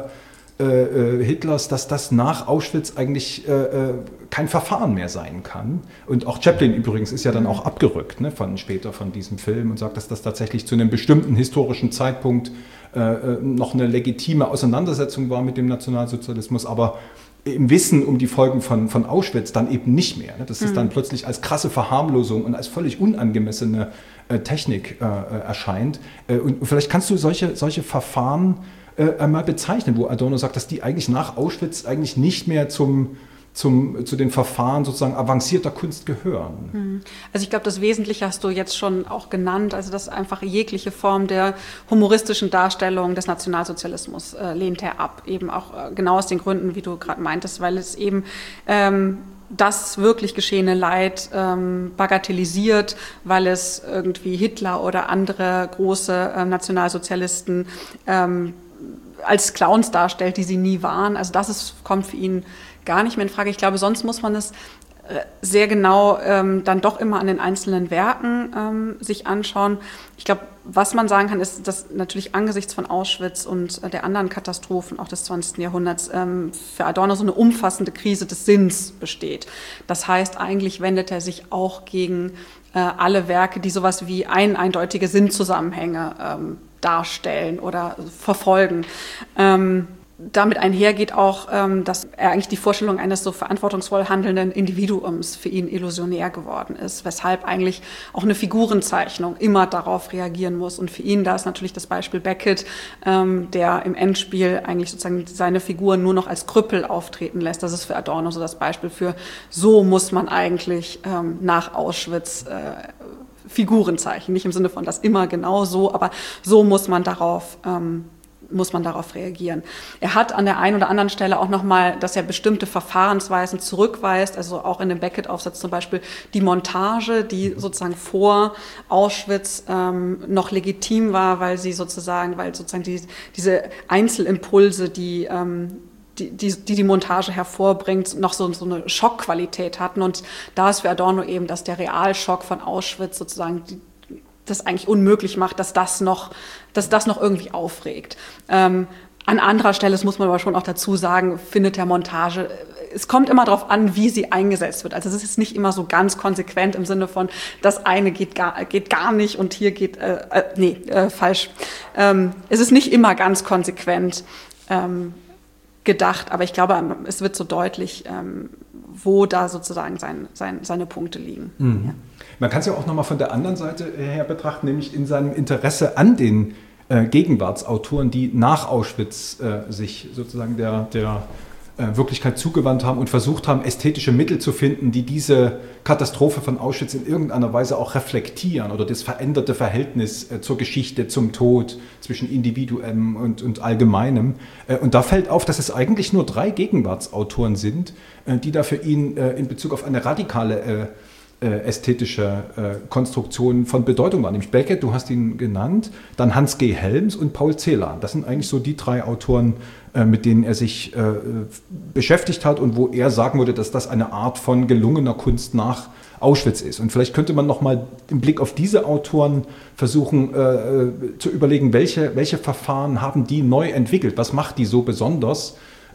äh, äh, Hitlers, dass das nach Auschwitz eigentlich äh, kein Verfahren mehr sein kann. Und auch Chaplin übrigens ist ja dann auch abgerückt, ne, von, später von diesem Film und sagt, dass das tatsächlich zu einem bestimmten historischen Zeitpunkt Äh, noch eine legitime Auseinandersetzung war mit dem Nationalsozialismus, aber im Wissen um die Folgen von, von Auschwitz dann eben nicht mehr. Ne? Dass es mhm. dann plötzlich als krasse Verharmlosung und als völlig unangemessene äh, Technik äh, erscheint. Äh, und vielleicht kannst du solche, solche Verfahren äh, einmal bezeichnen, wo Adorno sagt, dass die eigentlich nach Auschwitz eigentlich nicht mehr zum Zum, zu den Verfahren sozusagen avancierter Kunst gehören. Also ich glaube, das Wesentliche hast du jetzt schon auch genannt, also dass einfach jegliche Form der humoristischen Darstellung des Nationalsozialismus äh, lehnt er ab, eben auch äh, genau aus den Gründen, wie du gerade meintest, weil es eben ähm, das wirklich geschehene Leid ähm, bagatellisiert, weil es irgendwie Hitler oder andere große äh, Nationalsozialisten ähm, als Clowns darstellt, die sie nie waren. Also das ist, kommt für ihn gar nicht mehr in Frage. Ich glaube, sonst muss man es sehr genau ähm, dann doch immer an den einzelnen Werken ähm, sich anschauen. Ich glaube, was man sagen kann, ist, dass natürlich angesichts von Auschwitz und äh, der anderen Katastrophen auch des zwanzigsten Jahrhunderts ähm, für Adorno so eine umfassende Krise des Sinns besteht. Das heißt, eigentlich wendet er sich auch gegen äh, alle Werke, die sowas wie ein, eindeutige Sinnzusammenhänge ähm, darstellen oder verfolgen. Ähm, damit einhergeht auch, ähm, dass er eigentlich die Vorstellung eines so verantwortungsvoll handelnden Individuums für ihn illusionär geworden ist, weshalb eigentlich auch eine Figurenzeichnung immer darauf reagieren muss. Und für ihn da ist natürlich das Beispiel Beckett, ähm, der im Endspiel eigentlich sozusagen seine Figuren nur noch als Krüppel auftreten lässt. Das ist für Adorno so das Beispiel für, so muss man eigentlich ähm, nach Auschwitz äh, Figuren zeichnen. Nicht im Sinne von das immer genau so, aber so muss man darauf ähm, muss man darauf reagieren. Er hat an der einen oder anderen Stelle auch nochmal, dass er bestimmte Verfahrensweisen zurückweist, also auch in dem Beckett-Aufsatz zum Beispiel die Montage, die sozusagen vor Auschwitz ähm, noch legitim war, weil sie sozusagen, weil sozusagen die, diese Einzelimpulse, die ähm, Die, die, die die Montage hervorbringt, noch so, so eine Schockqualität hatten. Und da ist für Adorno eben, dass der Realschock von Auschwitz sozusagen die, das eigentlich unmöglich macht, dass das noch, dass das noch irgendwie aufregt. Ähm, an anderer Stelle, das muss man aber schon auch dazu sagen, findet der Montage, es kommt immer darauf an, wie sie eingesetzt wird. Also es ist nicht immer so ganz konsequent im Sinne von, das eine geht gar, geht gar nicht und hier geht, äh, äh, nee, äh, falsch. Ähm, es ist nicht immer ganz konsequent ähm, gedacht, aber ich glaube, es wird so deutlich, ähm, wo da sozusagen sein, sein, seine Punkte liegen. Mhm. Ja. Man kann es ja auch nochmal von der anderen Seite her betrachten, nämlich in seinem Interesse an den äh, Gegenwartsautoren, die nach Auschwitz äh, sich sozusagen der, der äh, Wirklichkeit zugewandt haben und versucht haben, ästhetische Mittel zu finden, die diese Katastrophe von Auschwitz in irgendeiner Weise auch reflektieren oder das veränderte Verhältnis äh, zur Geschichte, zum Tod, zwischen Individuum und, und Allgemeinem. Äh, und da fällt auf, dass es eigentlich nur drei Gegenwartsautoren sind, äh, die da für ihn äh, in Bezug auf eine radikale äh, Äh, ästhetische äh, Konstruktionen von Bedeutung war. Nämlich Beckett, du hast ihn genannt, dann Hans G. Helms und Paul Celan. Das sind eigentlich so die drei Autoren, äh, mit denen er sich äh, beschäftigt hat und wo er sagen würde, dass das eine Art von gelungener Kunst nach Auschwitz ist. Und vielleicht könnte man nochmal im Blick auf diese Autoren versuchen äh, zu überlegen, welche, welche Verfahren haben die neu entwickelt? Was macht die so besonders?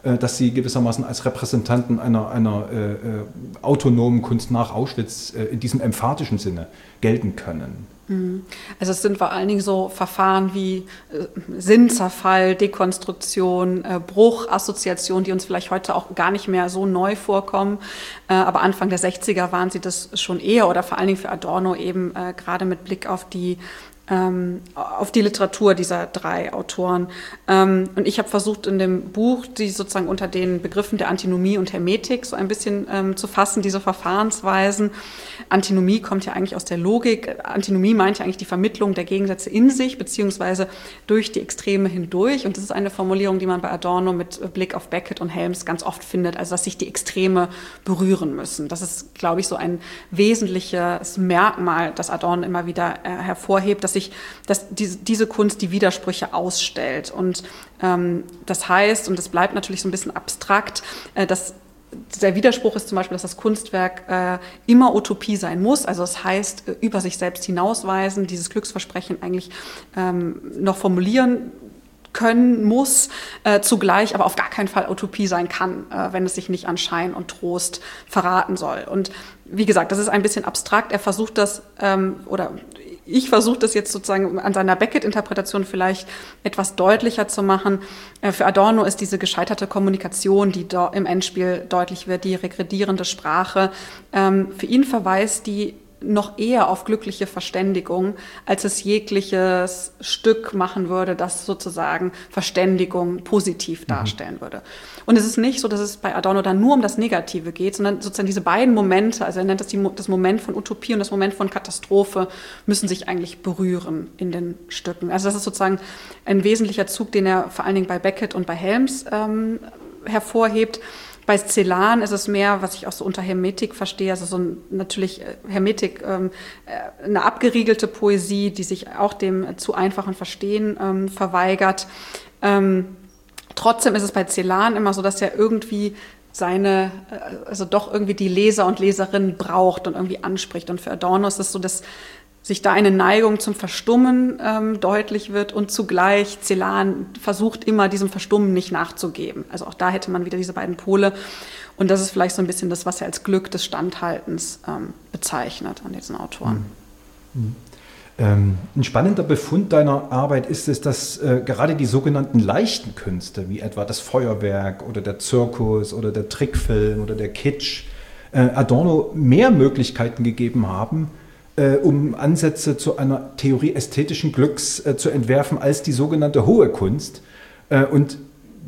äh, dass sie gewissermaßen als Repräsentanten einer, einer äh, äh, autonomen Kunst nach Auschwitz äh, in diesem emphatischen Sinne gelten können. Also es sind vor allen Dingen so Verfahren wie äh, Sinnzerfall, Dekonstruktion, äh, Bruch, Assoziation, die uns vielleicht heute auch gar nicht mehr so neu vorkommen. Äh, aber Anfang der sechziger waren sie das schon eher oder vor allen Dingen für Adorno eben äh, gerade mit Blick auf die ähm, auf die Literatur dieser drei Autoren. Ähm, und ich habe versucht in dem Buch, die sozusagen unter den Begriffen der Antinomie und Hermetik so ein bisschen ähm, zu fassen, diese Verfahrensweisen. Antinomie kommt ja eigentlich aus der Logik. Antinomie meint ja eigentlich die Vermittlung der Gegensätze in sich, beziehungsweise durch die Extreme hindurch. Und das ist eine Formulierung, die man bei Adorno mit Blick auf Beckett und Helms ganz oft findet, also dass sich die Extreme berühren müssen. Das ist, glaube ich, so ein wesentliches Merkmal, das Adorno immer wieder äh, hervorhebt, dass sich dass diese, diese Kunst die Widersprüche ausstellt. Und ähm, das heißt, und das bleibt natürlich so ein bisschen abstrakt, äh, dass der Widerspruch ist zum Beispiel, dass das Kunstwerk äh, immer Utopie sein muss. Also das heißt, äh, über sich selbst hinausweisen, dieses Glücksversprechen eigentlich ähm, noch formulieren können muss, äh, zugleich aber auf gar keinen Fall Utopie sein kann, äh, wenn es sich nicht an Schein und Trost verraten soll. Und wie gesagt, das ist ein bisschen abstrakt. Er versucht das, ähm, oder ich versuche das jetzt sozusagen an seiner Beckett-Interpretation vielleicht etwas deutlicher zu machen. Äh, für Adorno ist diese gescheiterte Kommunikation, die do- im Endspiel deutlich wird, die regredierende Sprache, ähm, für ihn verweist die noch eher auf glückliche Verständigung, als es jegliches Stück machen würde, das sozusagen Verständigung positiv darstellen würde. Und es ist nicht so, dass es bei Adorno dann nur um das Negative geht, sondern sozusagen diese beiden Momente, also er nennt das die, das Moment von Utopie und das Moment von Katastrophe, müssen sich eigentlich berühren in den Stücken. Also das ist sozusagen ein wesentlicher Zug, den er vor allen Dingen bei Beckett und bei Helms ähm, hervorhebt. Bei Celan ist es mehr, was ich auch so unter Hermetik verstehe, also so ein, natürlich Hermetik, ähm, eine abgeriegelte Poesie, die sich auch dem zu einfachen Verstehen ähm, verweigert. Ähm, trotzdem ist es bei Celan immer so, dass er irgendwie seine, also doch irgendwie die Leser und Leserinnen braucht und irgendwie anspricht. Und für Adorno ist es so, dass sich da eine Neigung zum Verstummen ähm, deutlich wird und zugleich Celan versucht immer, diesem Verstummen nicht nachzugeben. Also auch da hätte man wieder diese beiden Pole. Und das ist vielleicht so ein bisschen das, was er als Glück des Standhaltens ähm, bezeichnet an diesen Autoren. Mhm. Ähm, ein spannender Befund deiner Arbeit ist es, dass äh, gerade die sogenannten leichten Künste, wie etwa das Feuerwerk oder der Zirkus oder der Trickfilm oder der Kitsch, äh, Adorno mehr Möglichkeiten gegeben haben, Äh, um Ansätze zu einer Theorie ästhetischen Glücks äh, zu entwerfen als die sogenannte hohe Kunst. Äh, und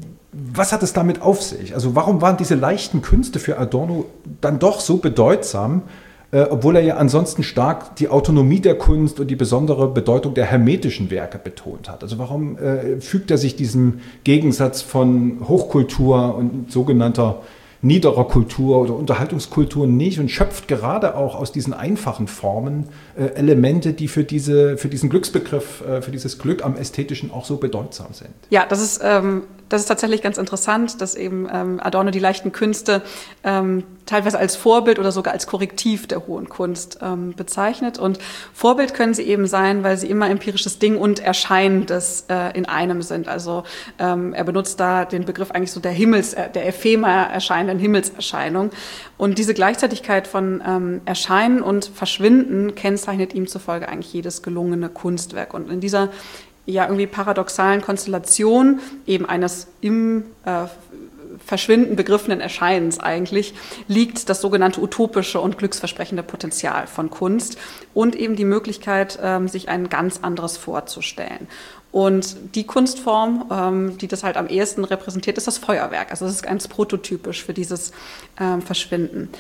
was hat es damit auf sich? Also warum waren diese leichten Künste für Adorno dann doch so bedeutsam, äh, obwohl er ja ansonsten stark die Autonomie der Kunst und die besondere Bedeutung der hermetischen Werke betont hat? Also warum äh, fügt er sich diesem Gegensatz von Hochkultur und sogenannter niederer Kultur oder Unterhaltungskultur nicht und schöpft gerade auch aus diesen einfachen Formen äh, Elemente, die für, diese, für diesen Glücksbegriff, äh, für dieses Glück am Ästhetischen auch so bedeutsam sind. Ja, das ist, ähm, das ist tatsächlich ganz interessant, dass eben ähm, Adorno die leichten Künste ähm, teilweise als Vorbild oder sogar als Korrektiv der hohen Kunst ähm, bezeichnet. Und Vorbild können sie eben sein, weil sie immer empirisches Ding und Erscheinendes äh, in einem sind. Also ähm, er benutzt da den Begriff eigentlich so der Himmels, der ephemer erscheinenden Himmelserscheinung. Und diese Gleichzeitigkeit von ähm, Erscheinen und Verschwinden kennzeichnet ihm zufolge eigentlich jedes gelungene Kunstwerk. Und in dieser ja irgendwie paradoxalen Konstellation eben eines im äh, Verschwinden begriffenen Erscheinens eigentlich liegt das sogenannte utopische und glücksversprechende Potenzial von Kunst und eben die Möglichkeit, ähm, sich ein ganz anderes vorzustellen. Und die Kunstform, ähm, die das halt am ehesten repräsentiert, ist das Feuerwerk. Also das ist ganz prototypisch für dieses ähm, Verschwinden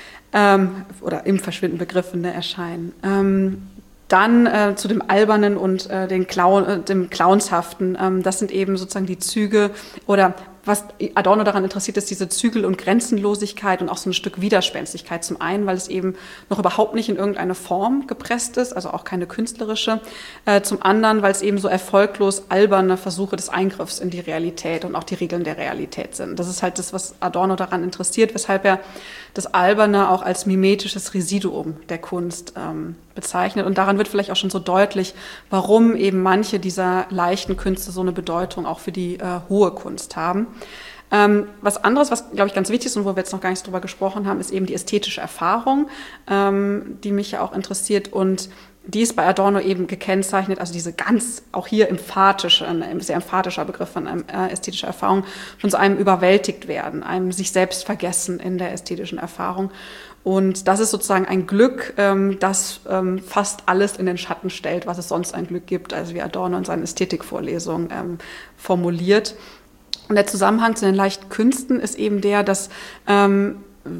ähm, oder im Verschwinden begriffene Erscheinen. Ähm, Dann äh, zu dem Albernen und äh, den Clown, äh, dem Clownshaften. Ähm, das sind eben sozusagen die Züge oder was Adorno daran interessiert, ist diese Zügel- und Grenzenlosigkeit und auch so ein Stück Widerspenstigkeit. Zum einen, weil es eben noch überhaupt nicht in irgendeine Form gepresst ist, also auch keine künstlerische. Äh, zum anderen, weil es eben so erfolglos alberne Versuche des Eingriffs in die Realität und auch die Regeln der Realität sind. Das ist halt das, was Adorno daran interessiert, weshalb er das Alberne auch als mimetisches Residuum der Kunst ähm, bezeichnet. Und daran wird vielleicht auch schon so deutlich, warum eben manche dieser leichten Künste so eine Bedeutung auch für die äh, hohe Kunst haben. Ähm, was anderes, was, glaube ich, ganz wichtig ist und wo wir jetzt noch gar nicht drüber gesprochen haben, ist eben die ästhetische Erfahrung, ähm, die mich ja auch interessiert. Und die ist bei Adorno eben gekennzeichnet, also diese ganz, auch hier emphatische, ein sehr emphatischer Begriff von einem, äh, ästhetischer Erfahrung, von so einem überwältigt werden, einem sich selbst vergessen in der ästhetischen Erfahrung. Und das ist sozusagen ein Glück, ähm, das ähm, fast alles in den Schatten stellt, was es sonst ein Glück gibt, also wie Adorno in seinen Ästhetikvorlesungen ähm, formuliert. Und der Zusammenhang zu den leichten Künsten ist eben der, dass ähm,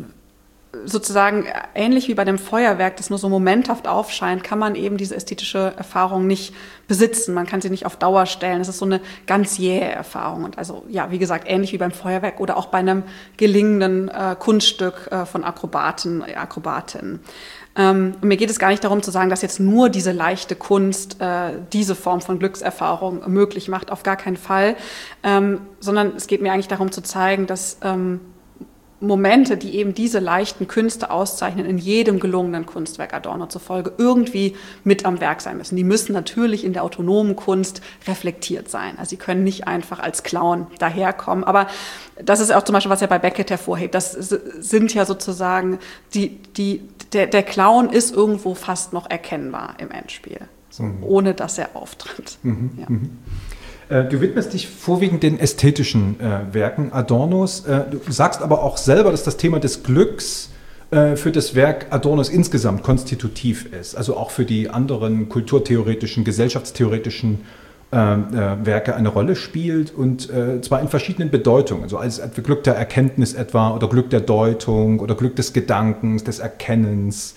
sozusagen ähnlich wie bei dem Feuerwerk, das nur so momenthaft aufscheint, kann man eben diese ästhetische Erfahrung nicht besitzen. Man kann sie nicht auf Dauer stellen. Es ist so eine ganz jähe Erfahrung. Und also, ja, wie gesagt, ähnlich wie beim Feuerwerk oder auch bei einem gelingenden äh, Kunststück äh, von Akrobaten, äh, Akrobatinnen. Ähm, und mir geht es gar nicht darum zu sagen, dass jetzt nur diese leichte Kunst äh, diese Form von Glückserfahrung möglich macht. Auf gar keinen Fall. Ähm, sondern es geht mir eigentlich darum zu zeigen, dass ähm, Momente, die eben diese leichten Künste auszeichnen, in jedem gelungenen Kunstwerk Adorno zufolge irgendwie mit am Werk sein müssen. Die müssen natürlich in der autonomen Kunst reflektiert sein. Also sie können nicht einfach als Clown daherkommen. Aber das ist auch zum Beispiel, was er bei Beckett hervorhebt. Das sind ja sozusagen, die, die, der, der Clown ist irgendwo fast noch erkennbar im Endspiel, so, mhm. ohne dass er auftritt. Mhm. Ja. Mhm. Du widmest dich vorwiegend den ästhetischen äh, Werken Adornos. Äh, du sagst aber auch selber, dass das Thema des Glücks äh, für das Werk Adornos insgesamt konstitutiv ist. Also auch für die anderen kulturtheoretischen, gesellschaftstheoretischen äh, äh, Werke eine Rolle spielt. Und äh, zwar in verschiedenen Bedeutungen. Also als Glück der Erkenntnis etwa oder Glück der Deutung oder Glück des Gedankens, des Erkennens.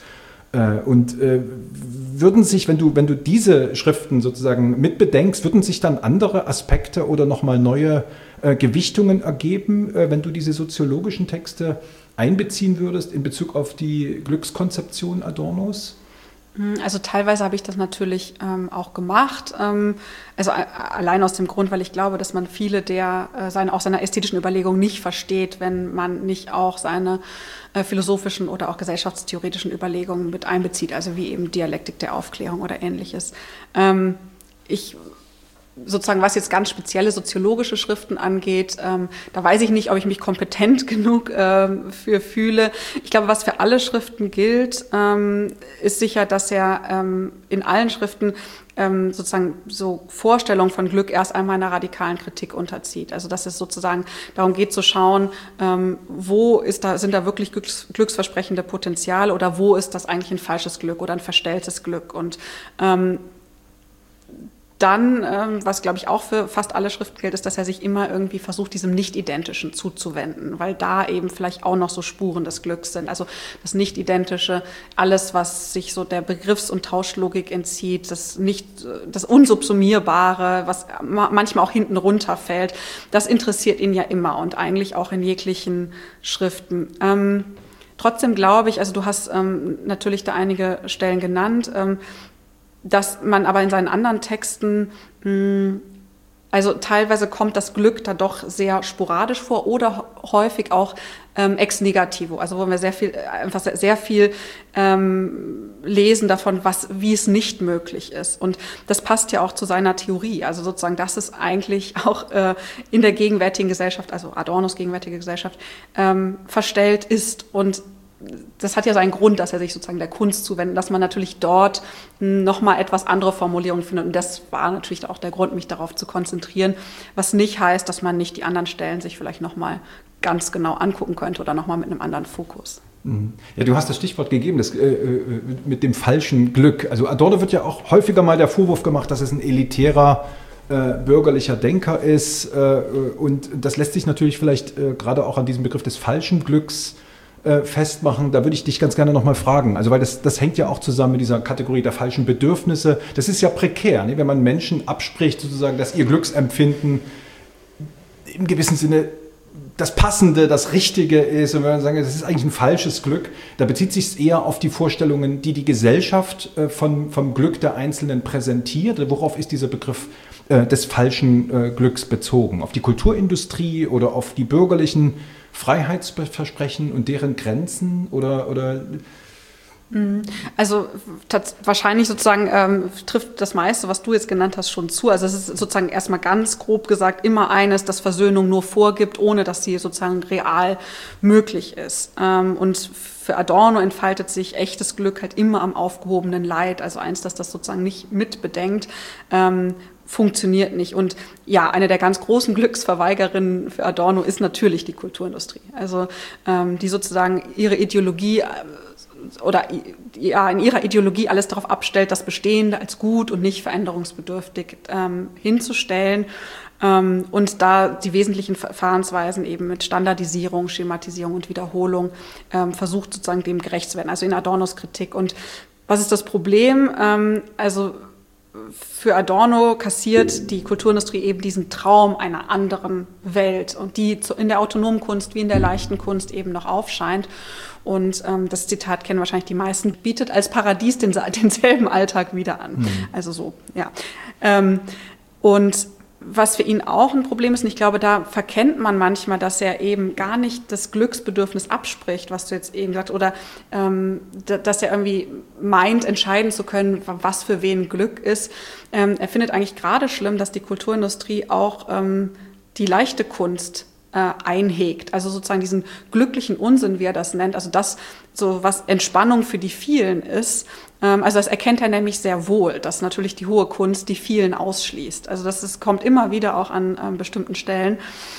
Und äh, würden sich, wenn du, wenn du diese Schriften sozusagen mitbedenkst, würden sich dann andere Aspekte oder nochmal neue äh, Gewichtungen ergeben, äh, wenn du diese soziologischen Texte einbeziehen würdest in Bezug auf die Glückskonzeption Adornos? Also teilweise habe ich das natürlich ähm, auch gemacht, ähm, also a- allein aus dem Grund, weil ich glaube, dass man viele der äh, seine, auch seiner ästhetischen Überlegungen nicht versteht, wenn man nicht auch seine äh, philosophischen oder auch gesellschaftstheoretischen Überlegungen mit einbezieht, also wie eben Dialektik der Aufklärung oder Ähnliches. Ähm, ich sozusagen, was jetzt ganz spezielle soziologische Schriften angeht, ähm, da weiß ich nicht, ob ich mich kompetent genug ähm, für fühle. Ich glaube, was für alle Schriften gilt, ähm, ist sicher, dass er ähm, in allen Schriften ähm, sozusagen so Vorstellungen von Glück erst einmal einer radikalen Kritik unterzieht. Also dass es sozusagen darum geht zu schauen, ähm, wo ist da, sind da wirklich glücks, glücksversprechende Potenziale oder wo ist das eigentlich ein falsches Glück oder ein verstelltes Glück. Und ähm, Dann, ähm, was glaube ich auch für fast alle Schriften gilt, ist, dass er sich immer irgendwie versucht, diesem Nicht-Identischen zuzuwenden, weil da eben vielleicht auch noch so Spuren des Glücks sind. Also das Nicht-Identische, alles, was sich so der Begriffs- und Tauschlogik entzieht, das nicht, das Unsubsumierbare, was manchmal auch hinten runterfällt, das interessiert ihn ja immer und eigentlich auch in jeglichen Schriften. Ähm, trotzdem glaube ich, also du hast ähm, natürlich da einige Stellen genannt, ähm, dass man aber in seinen anderen Texten, also teilweise kommt das Glück da doch sehr sporadisch vor oder häufig auch ähm, ex negativo, also wo wir sehr viel, einfach sehr viel ähm, lesen davon, was, wie es nicht möglich ist. Und das passt ja auch zu seiner Theorie, also sozusagen, dass es eigentlich auch äh, in der gegenwärtigen Gesellschaft, also Adornos gegenwärtige Gesellschaft, ähm, verstellt ist. Und das hat ja seinen Grund, dass er sich sozusagen der Kunst zuwendet, dass man natürlich dort nochmal etwas andere Formulierungen findet. Und das war natürlich auch der Grund, mich darauf zu konzentrieren, was nicht heißt, dass man nicht die anderen Stellen sich vielleicht nochmal ganz genau angucken könnte oder nochmal mit einem anderen Fokus. Ja, du hast das Stichwort gegeben, das, äh, mit dem falschen Glück. Also Adorno wird ja auch häufiger mal der Vorwurf gemacht, dass es ein elitärer äh, bürgerlicher Denker ist. Äh, und das lässt sich natürlich vielleicht äh, gerade auch an diesem Begriff des falschen Glücks festmachen. Da würde ich dich ganz gerne nochmal fragen. Also weil das, das hängt ja auch zusammen mit dieser Kategorie der falschen Bedürfnisse. Das ist ja prekär, ne? Wenn man Menschen abspricht, sozusagen, dass ihr Glücksempfinden im gewissen Sinne das Passende, das Richtige ist. Und wenn man sagt, das ist eigentlich ein falsches Glück, da bezieht sich es eher auf die Vorstellungen, die die Gesellschaft von, vom Glück der Einzelnen präsentiert. Worauf ist dieser Begriff äh, des falschen äh, Glücks bezogen? Auf die Kulturindustrie oder auf die bürgerlichen Freiheitsversprechen und deren Grenzen oder, oder Also wahrscheinlich sozusagen ähm, trifft das meiste, was du jetzt genannt hast, schon zu. Also es ist sozusagen erstmal ganz grob gesagt immer eines, das Versöhnung nur vorgibt, ohne dass sie sozusagen real möglich ist. Ähm, und für Adorno entfaltet sich echtes Glück halt immer am aufgehobenen Leid. Also eins, dass das sozusagen nicht mitbedenkt, ähm, funktioniert nicht. Und ja, eine der ganz großen Glücksverweigerinnen für Adorno ist natürlich die Kulturindustrie. Also ähm, die sozusagen ihre Ideologie äh, oder ja, in ihrer Ideologie alles darauf abstellt, das Bestehende als gut und nicht veränderungsbedürftig ähm, hinzustellen ähm, und da die wesentlichen Verfahrensweisen eben mit Standardisierung, Schematisierung und Wiederholung ähm, versucht sozusagen dem gerecht zu werden, also in Adornos Kritik. Und was ist das Problem? Ähm, also für Adorno kassiert die Kulturindustrie eben diesen Traum einer anderen Welt und die in der autonomen Kunst wie in der leichten Kunst eben noch aufscheint. Und ähm, das Zitat kennen wahrscheinlich die meisten, bietet als Paradies den, denselben Alltag wieder an. Mhm. Also so, ja. Ähm, und was für ihn auch ein Problem ist, und ich glaube, da verkennt man manchmal, dass er eben gar nicht das Glücksbedürfnis abspricht, was du jetzt eben sagst, oder ähm, dass er irgendwie meint, entscheiden zu können, was für wen Glück ist. Ähm, er findet eigentlich gerade schlimm, dass die Kulturindustrie auch ähm, die leichte Kunst äh, einhegt, also sozusagen diesen glücklichen Unsinn, wie er das nennt, also das, so was Entspannung für die vielen ist. Also das erkennt er nämlich sehr wohl, dass natürlich die hohe Kunst die vielen ausschließt. Also das ist, kommt immer wieder auch an, an bestimmten Stellen.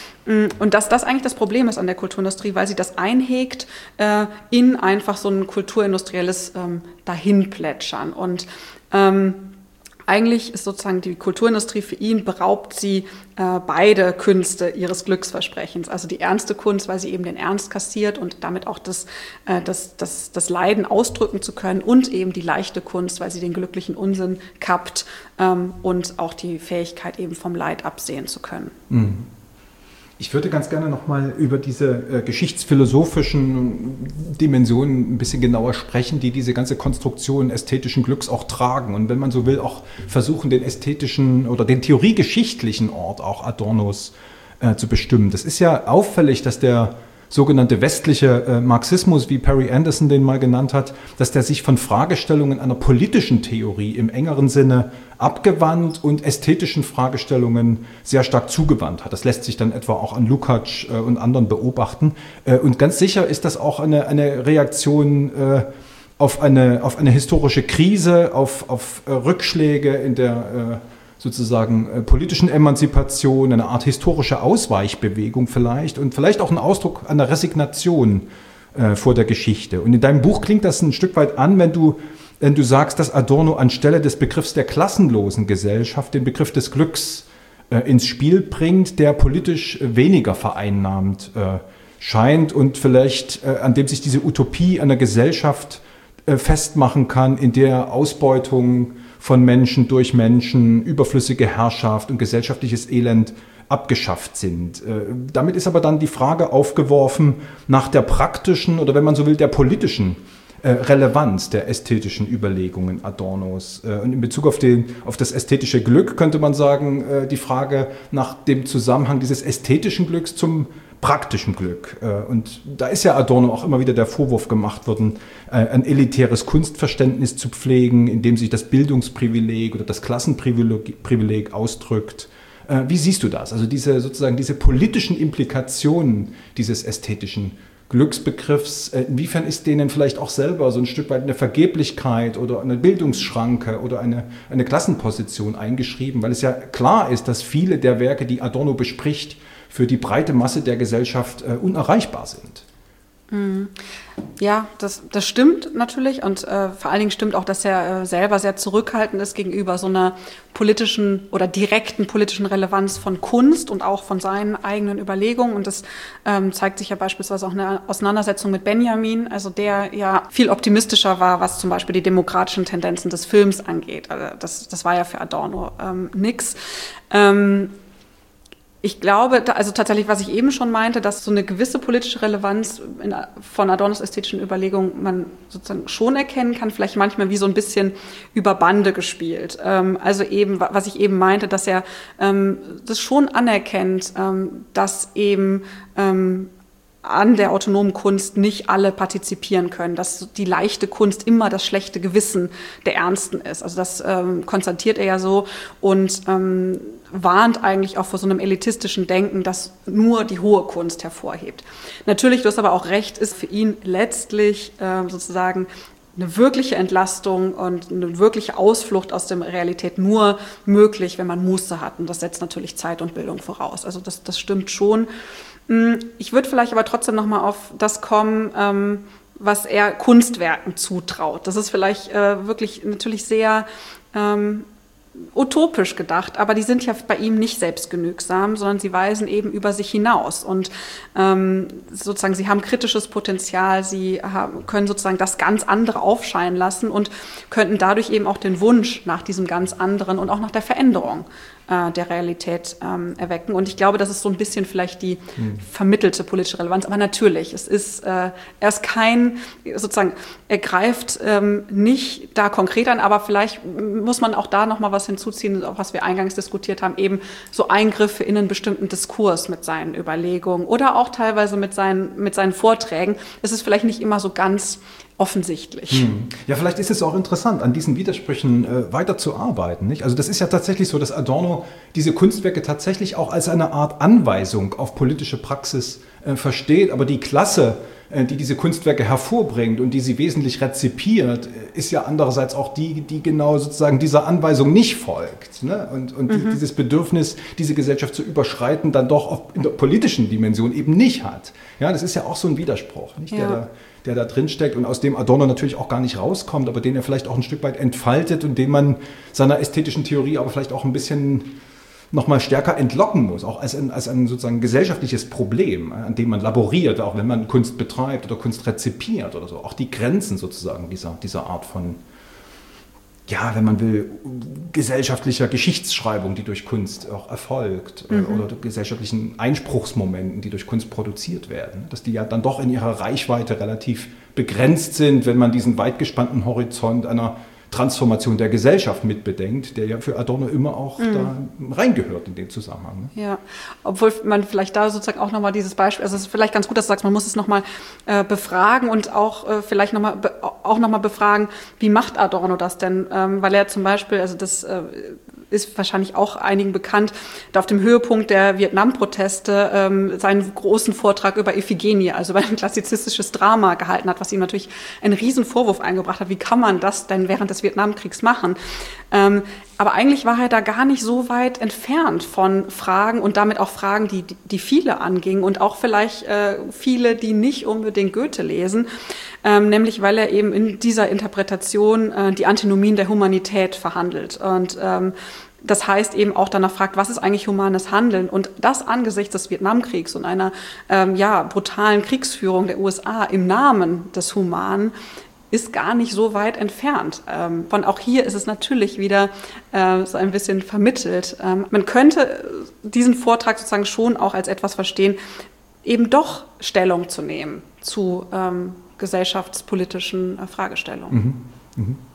Und dass das eigentlich das Problem ist an der Kulturindustrie, weil sie das einhegt äh, in einfach so ein kulturindustrielles ähm, Dahinplätschern. Und ähm, eigentlich ist sozusagen die Kulturindustrie für ihn, beraubt sie äh, beide Künste ihres Glücksversprechens. Also die ernste Kunst, weil sie eben den Ernst kassiert und damit auch das, äh, das, das, das Leiden ausdrücken zu können, und eben die leichte Kunst, weil sie den glücklichen Unsinn kappt ähm, und auch die Fähigkeit eben vom Leid absehen zu können. Mhm. Ich würde ganz gerne nochmal über diese äh, geschichtsphilosophischen Dimensionen ein bisschen genauer sprechen, die diese ganze Konstruktion ästhetischen Glücks auch tragen. Und wenn man so will, auch versuchen, den ästhetischen oder den theoriegeschichtlichen Ort auch Adornos äh, zu bestimmen. Das ist ja auffällig, dass der sogenannte westliche äh, Marxismus, wie Perry Anderson den mal genannt hat, dass der sich von Fragestellungen einer politischen Theorie im engeren Sinne abgewandt und ästhetischen Fragestellungen sehr stark zugewandt hat. Das lässt sich dann etwa auch an Lukács äh, und anderen beobachten. Äh, und ganz sicher ist das auch eine, eine Reaktion äh, auf, eine, auf eine historische Krise, auf, auf äh, Rückschläge in der äh, sozusagen äh, politischen Emanzipation, eine Art historische Ausweichbewegung vielleicht und vielleicht auch ein Ausdruck einer Resignation äh, vor der Geschichte. Und in deinem Buch klingt das ein Stück weit an, wenn du, wenn du sagst, dass Adorno anstelle des Begriffs der klassenlosen Gesellschaft den Begriff des Glücks äh, ins Spiel bringt, der politisch weniger vereinnahmt äh, scheint und vielleicht äh, an dem sich diese Utopie einer Gesellschaft äh, festmachen kann, in der Ausbeutung von Menschen durch Menschen, überflüssige Herrschaft und gesellschaftliches Elend abgeschafft sind. Äh, damit ist aber dann die Frage aufgeworfen nach der praktischen oder wenn man so will, der politischen äh, Relevanz der ästhetischen Überlegungen Adornos. Äh, und in Bezug auf, den, auf das ästhetische Glück könnte man sagen, äh, die Frage nach dem Zusammenhang dieses ästhetischen Glücks zum praktischen Glück. Und da ist ja Adorno auch immer wieder der Vorwurf gemacht worden, ein elitäres Kunstverständnis zu pflegen, in dem sich das Bildungsprivileg oder das Klassenprivileg ausdrückt. Wie siehst du das? Also diese sozusagen diese politischen Implikationen dieses ästhetischen Glücksbegriffs, inwiefern ist denen vielleicht auch selber so ein Stück weit eine Vergeblichkeit oder eine Bildungsschranke oder eine, eine Klassenposition eingeschrieben? Weil es ja klar ist, dass viele der Werke, die Adorno bespricht, für die breite Masse der Gesellschaft äh, unerreichbar sind. Ja, das, das stimmt natürlich und äh, vor allen Dingen stimmt auch, dass er äh, selber sehr zurückhaltend ist gegenüber so einer politischen oder direkten politischen Relevanz von Kunst und auch von seinen eigenen Überlegungen. Und das ähm, zeigt sich ja beispielsweise auch in der Auseinandersetzung mit Benjamin, also der ja viel optimistischer war, was zum Beispiel die demokratischen Tendenzen des Films angeht. Also das, das war ja für Adorno ähm, nix. Ähm, Ich glaube, also tatsächlich, was ich eben schon meinte, dass so eine gewisse politische Relevanz in, von Adornos ästhetischen Überlegungen man sozusagen schon erkennen kann, vielleicht manchmal wie so ein bisschen über Bande gespielt. Ähm, also eben, was ich eben meinte, dass er ähm, das schon anerkennt, ähm, dass eben ähm, an der autonomen Kunst nicht alle partizipieren können, dass die leichte Kunst immer das schlechte Gewissen der Ernsten ist. Also das ähm, konstatiert er ja so und ähm, warnt eigentlich auch vor so einem elitistischen Denken, das nur die hohe Kunst hervorhebt. Natürlich, du hast aber auch recht, ist für ihn letztlich äh, sozusagen eine wirkliche Entlastung und eine wirkliche Ausflucht aus der Realität nur möglich, wenn man Muße hat. Und das setzt natürlich Zeit und Bildung voraus. Also das, das stimmt schon. Ich würde vielleicht aber trotzdem noch mal auf das kommen, ähm, was er Kunstwerken zutraut. Das ist vielleicht äh, wirklich natürlich sehr ähm, utopisch gedacht, aber die sind ja bei ihm nicht selbstgenügsam, sondern sie weisen eben über sich hinaus und ähm, sozusagen sie haben kritisches Potenzial, sie haben, können sozusagen das ganz andere aufscheinen lassen und könnten dadurch eben auch den Wunsch nach diesem ganz anderen und auch nach der Veränderung äh, der Realität ähm, erwecken. Und ich glaube, das ist so ein bisschen vielleicht die hm. vermittelte politische Relevanz. Aber natürlich, es ist, äh, er ist kein, sozusagen, er greift ähm, nicht da konkret an, aber vielleicht muss man auch da nochmal was hinzuziehen, was wir eingangs diskutiert haben, eben so Eingriffe in einen bestimmten Diskurs mit seinen Überlegungen oder auch teilweise mit seinen, mit seinen Vorträgen. Es ist vielleicht nicht immer so ganz offensichtlich. Hm. Ja, vielleicht ist es auch interessant, an diesen Widersprüchen äh, weiterzuarbeiten, nicht? Also das ist ja tatsächlich so, dass Adorno diese Kunstwerke tatsächlich auch als eine Art Anweisung auf politische Praxis äh, versteht, aber die Klasse, äh, die diese Kunstwerke hervorbringt und die sie wesentlich rezipiert, ist ja andererseits auch die, die genau sozusagen dieser Anweisung nicht folgt, ne? Und, und mhm. dieses Bedürfnis, diese Gesellschaft zu überschreiten, dann doch auch in der politischen Dimension eben nicht hat. Ja, das ist ja auch so ein Widerspruch, nicht? Ja. Der da der da drin steckt und aus dem Adorno natürlich auch gar nicht rauskommt, aber den er vielleicht auch ein Stück weit entfaltet und den man seiner ästhetischen Theorie aber vielleicht auch ein bisschen noch mal stärker entlocken muss, auch als ein, als ein sozusagen gesellschaftliches Problem, an dem man laboriert, auch wenn man Kunst betreibt oder Kunst rezipiert oder so. Auch die Grenzen sozusagen dieser, dieser Art von, ja, wenn man will, gesellschaftlicher Geschichtsschreibung, die durch Kunst auch erfolgt, mhm. oder gesellschaftlichen Einspruchsmomenten, die durch Kunst produziert werden, dass die ja dann doch in ihrer Reichweite relativ begrenzt sind, wenn man diesen weit gespannten Horizont einer Transformation der Gesellschaft mitbedenkt, der ja für Adorno immer auch mhm. da reingehört in dem Zusammenhang. Ne? Ja, obwohl man vielleicht da sozusagen auch nochmal dieses Beispiel, also es ist vielleicht ganz gut, dass du sagst, man muss es nochmal äh, befragen und auch äh, vielleicht nochmal be- auch nochmal befragen, wie macht Adorno das denn? Ähm, weil er zum Beispiel, also das äh, ist wahrscheinlich auch einigen bekannt, da auf dem Höhepunkt der Vietnam-Proteste ähm, seinen großen Vortrag über Iphigenie, also über ein klassizistisches Drama gehalten hat, was ihm natürlich einen riesen Vorwurf eingebracht hat. Wie kann man das denn während des Vietnamkriegs machen? Ähm, aber eigentlich war er da gar nicht so weit entfernt von Fragen und damit auch Fragen, die, die viele angingen und auch vielleicht äh, viele, die nicht unbedingt Goethe lesen, ähm, nämlich weil er eben in dieser Interpretation äh, die Antinomien der Humanität verhandelt und ähm, das heißt eben auch danach fragt, was ist eigentlich humanes Handeln? Und das angesichts des Vietnamkriegs und einer ähm, ja, brutalen Kriegsführung der U S A im Namen des Humanen ist gar nicht so weit entfernt. Ähm, von auch hier ist es natürlich wieder äh, so ein bisschen vermittelt. Ähm, man könnte diesen Vortrag sozusagen schon auch als etwas verstehen, eben doch Stellung zu nehmen zu ähm, gesellschaftspolitischen äh, Fragestellungen. Mhm. Mhm.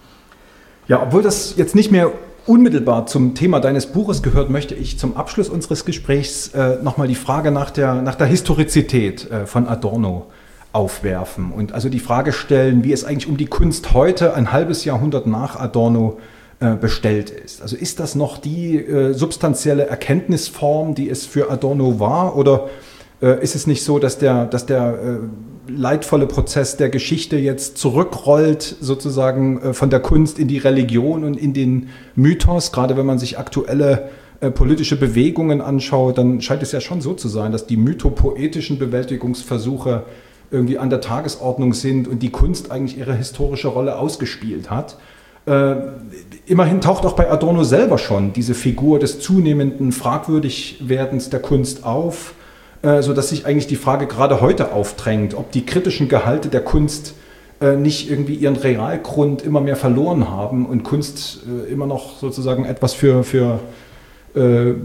Ja, obwohl das jetzt nicht mehr unmittelbar zum Thema deines Buches gehört, möchte ich zum Abschluss unseres Gesprächs äh, nochmal die Frage nach der, nach der Historizität äh, von Adorno aufwerfen und also die Frage stellen, wie es eigentlich um die Kunst heute, ein halbes Jahrhundert nach Adorno, äh, bestellt ist. Also ist das noch die äh, substanzielle Erkenntnisform, die es für Adorno war, oder äh, ist es nicht so, dass der, dass der äh, leidvolle Prozess der Geschichte jetzt zurückrollt, sozusagen äh, von der Kunst in die Religion und in den Mythos, gerade wenn man sich aktuelle äh, politische Bewegungen anschaut, dann scheint es ja schon so zu sein, dass die mythopoetischen Bewältigungsversuche irgendwie an der Tagesordnung sind und die Kunst eigentlich ihre historische Rolle ausgespielt hat. Äh, immerhin taucht auch bei Adorno selber schon diese Figur des zunehmenden Fragwürdigwerdens der Kunst auf, äh, sodass sich eigentlich die Frage gerade heute aufdrängt, ob die kritischen Gehalte der Kunst äh, nicht irgendwie ihren Realgrund immer mehr verloren haben und Kunst äh, immer noch sozusagen etwas für, für äh,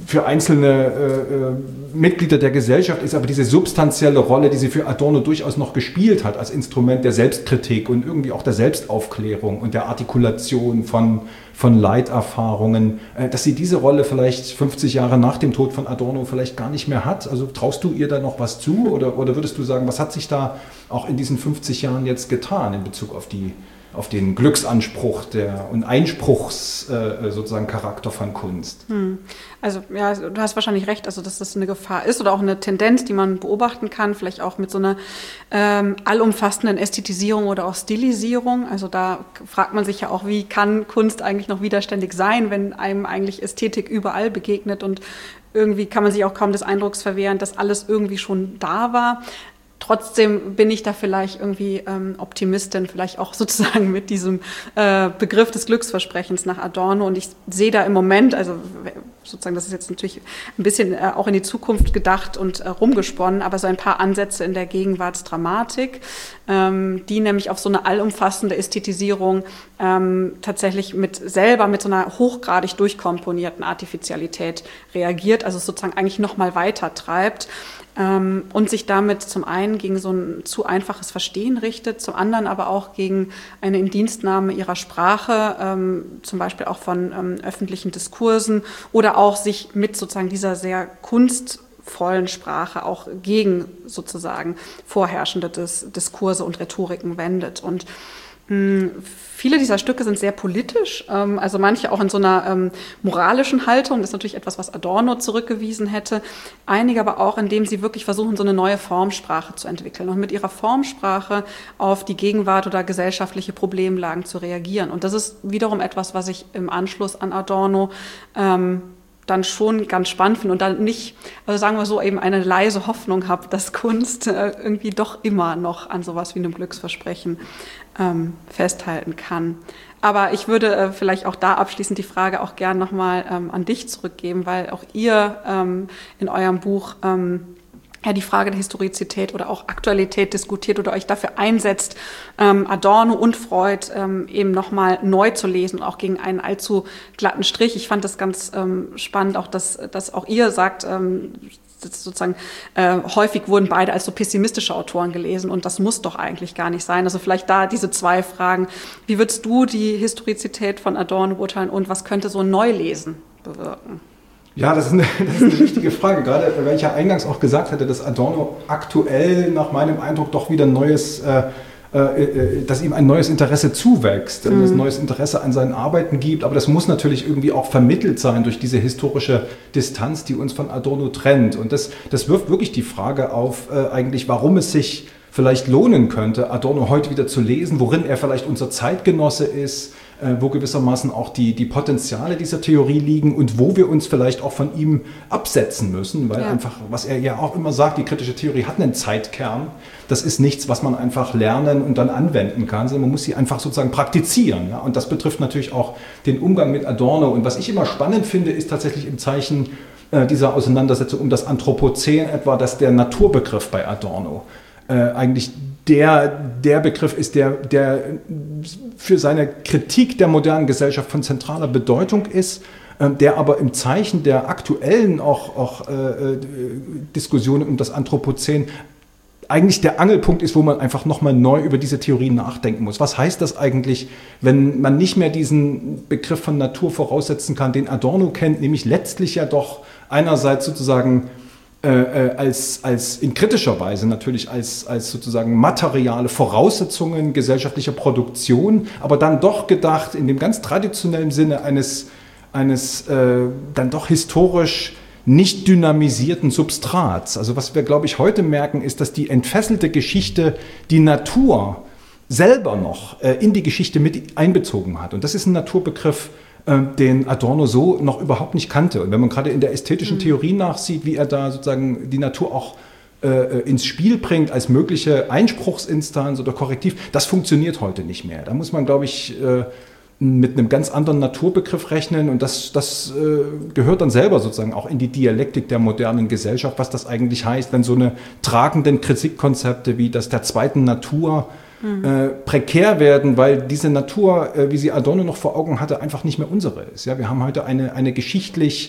für einzelne äh, Mitglieder der Gesellschaft ist, aber diese substanzielle Rolle, die sie für Adorno durchaus noch gespielt hat als Instrument der Selbstkritik und irgendwie auch der Selbstaufklärung und der Artikulation von, von Leiterfahrungen, äh, dass sie diese Rolle vielleicht fünfzig Jahre nach dem Tod von Adorno vielleicht gar nicht mehr hat. Also traust du ihr da noch was zu oder, oder würdest du sagen, was hat sich da auch in diesen fünfzig Jahren jetzt getan in Bezug auf die auf den Glücksanspruch der, und Einspruchs äh, sozusagen Charakter von Kunst? Hm. Also ja, du hast wahrscheinlich recht, also dass das eine Gefahr ist oder auch eine Tendenz, die man beobachten kann, vielleicht auch mit so einer ähm, allumfassenden Ästhetisierung oder auch Stilisierung. Also da fragt man sich ja auch, wie kann Kunst eigentlich noch widerständig sein, wenn einem eigentlich Ästhetik überall begegnet und irgendwie kann man sich auch kaum des Eindrucks verwehren, dass alles irgendwie schon da war. Trotzdem bin ich da vielleicht irgendwie ähm, Optimistin, vielleicht auch sozusagen mit diesem äh, Begriff des Glücksversprechens nach Adorno. Und ich sehe da im Moment, also sozusagen, das ist jetzt natürlich ein bisschen äh, auch in die Zukunft gedacht und äh, rumgesponnen, aber so ein paar Ansätze in der Gegenwartsdramatik, ähm, die nämlich auf so eine allumfassende Ästhetisierung ähm, tatsächlich mit selber mit so einer hochgradig durchkomponierten Artificialität reagiert, also sozusagen eigentlich noch mal weiter treibt. Ähm, und sich damit zum einen gegen so ein zu einfaches Verstehen richtet, zum anderen aber auch gegen eine Indienstnahme ihrer Sprache, ähm, zum Beispiel auch von ähm, öffentlichen Diskursen oder auch sich mit sozusagen dieser sehr kunstvollen Sprache auch gegen sozusagen vorherrschende Dis- Diskurse und Rhetoriken wendet. Und mh, viele dieser Stücke sind sehr politisch, ähm, also manche auch in so einer ähm, moralischen Haltung. Das ist natürlich etwas, was Adorno zurückgewiesen hätte. Einige aber auch, indem sie wirklich versuchen, so eine neue Formsprache zu entwickeln und mit ihrer Formsprache auf die Gegenwart oder gesellschaftliche Problemlagen zu reagieren. Und das ist wiederum etwas, was ich im Anschluss an Adorno ähm, dann schon ganz spannend finde und dann nicht, also sagen wir so, eben eine leise Hoffnung habe, dass Kunst äh, irgendwie doch immer noch an sowas wie einem Glücksversprechen ähm, festhalten kann. Aber ich würde äh, vielleicht auch da abschließend die Frage auch gern nochmal ähm, an dich zurückgeben, weil auch ihr ähm, in eurem Buch ähm, ja die Frage der Historizität oder auch Aktualität diskutiert oder euch dafür einsetzt, ähm, Adorno und Freud ähm, eben nochmal neu zu lesen und auch gegen einen allzu glatten Strich. Ich fand das ganz ähm, spannend, auch dass, dass auch ihr sagt, ähm, sozusagen äh, häufig wurden beide als so pessimistische Autoren gelesen und das muss doch eigentlich gar nicht sein. Also vielleicht da diese zwei Fragen. Wie würdest du die Historizität von Adorno beurteilen und was könnte so ein Neulesen bewirken? Ja, das ist, eine, das ist eine wichtige Frage, gerade weil ich ja eingangs auch gesagt hatte, dass Adorno aktuell nach meinem Eindruck doch wieder ein neues, äh, äh, dass ihm ein neues Interesse zuwächst, mhm. dass es ein neues Interesse an seinen Arbeiten gibt, aber das muss natürlich irgendwie auch vermittelt sein durch diese historische Distanz, die uns von Adorno trennt. Und das, das wirft wirklich die Frage auf, äh, eigentlich, warum es sich vielleicht lohnen könnte, Adorno heute wieder zu lesen, worin er vielleicht unser Zeitgenosse ist, wo gewissermaßen auch die, die Potenziale dieser Theorie liegen und wo wir uns vielleicht auch von ihm absetzen müssen, weil ja. einfach, was er ja auch immer sagt, die kritische Theorie hat einen Zeitkern. Das ist nichts, was man einfach lernen und dann anwenden kann, sondern man muss sie einfach sozusagen praktizieren. Ja? Und das betrifft natürlich auch den Umgang mit Adorno. Und was ich immer spannend finde, ist tatsächlich im Zeichen äh, dieser Auseinandersetzung um das Anthropozän etwa, dass der Naturbegriff bei Adorno äh, eigentlich Der, der Begriff ist, der, der für seine Kritik der modernen Gesellschaft von zentraler Bedeutung ist, der aber im Zeichen der aktuellen auch, auch äh, Diskussionen um das Anthropozän eigentlich der Angelpunkt ist, wo man einfach nochmal neu über diese Theorie nachdenken muss. Was heißt das eigentlich, wenn man nicht mehr diesen Begriff von Natur voraussetzen kann, den Adorno kennt, nämlich letztlich ja doch einerseits sozusagen Äh, als, als in kritischer Weise natürlich als, als sozusagen materiale Voraussetzungen gesellschaftlicher Produktion, aber dann doch gedacht in dem ganz traditionellen Sinne eines, eines äh, dann doch historisch nicht dynamisierten Substrats. Also was wir, glaube ich, heute merken, ist, dass die entfesselte Geschichte die Natur selber noch äh, in die Geschichte mit einbezogen hat. Und das ist ein Naturbegriff, den Adorno so noch überhaupt nicht kannte. Und wenn man gerade in der ästhetischen mhm. Theorie nachsieht, wie er da sozusagen die Natur auch äh, ins Spiel bringt als mögliche Einspruchsinstanz oder Korrektiv, das funktioniert heute nicht mehr. Da muss man, glaube ich, äh, mit einem ganz anderen Naturbegriff rechnen und das, das äh, gehört dann selber sozusagen auch in die Dialektik der modernen Gesellschaft, was das eigentlich heißt, wenn so eine tragenden Kritikkonzepte wie das der zweiten Natur Mhm. Äh, prekär werden, weil diese Natur, äh, wie sie Adorno noch vor Augen hatte, einfach nicht mehr unsere ist. Ja, wir haben heute eine, eine geschichtlich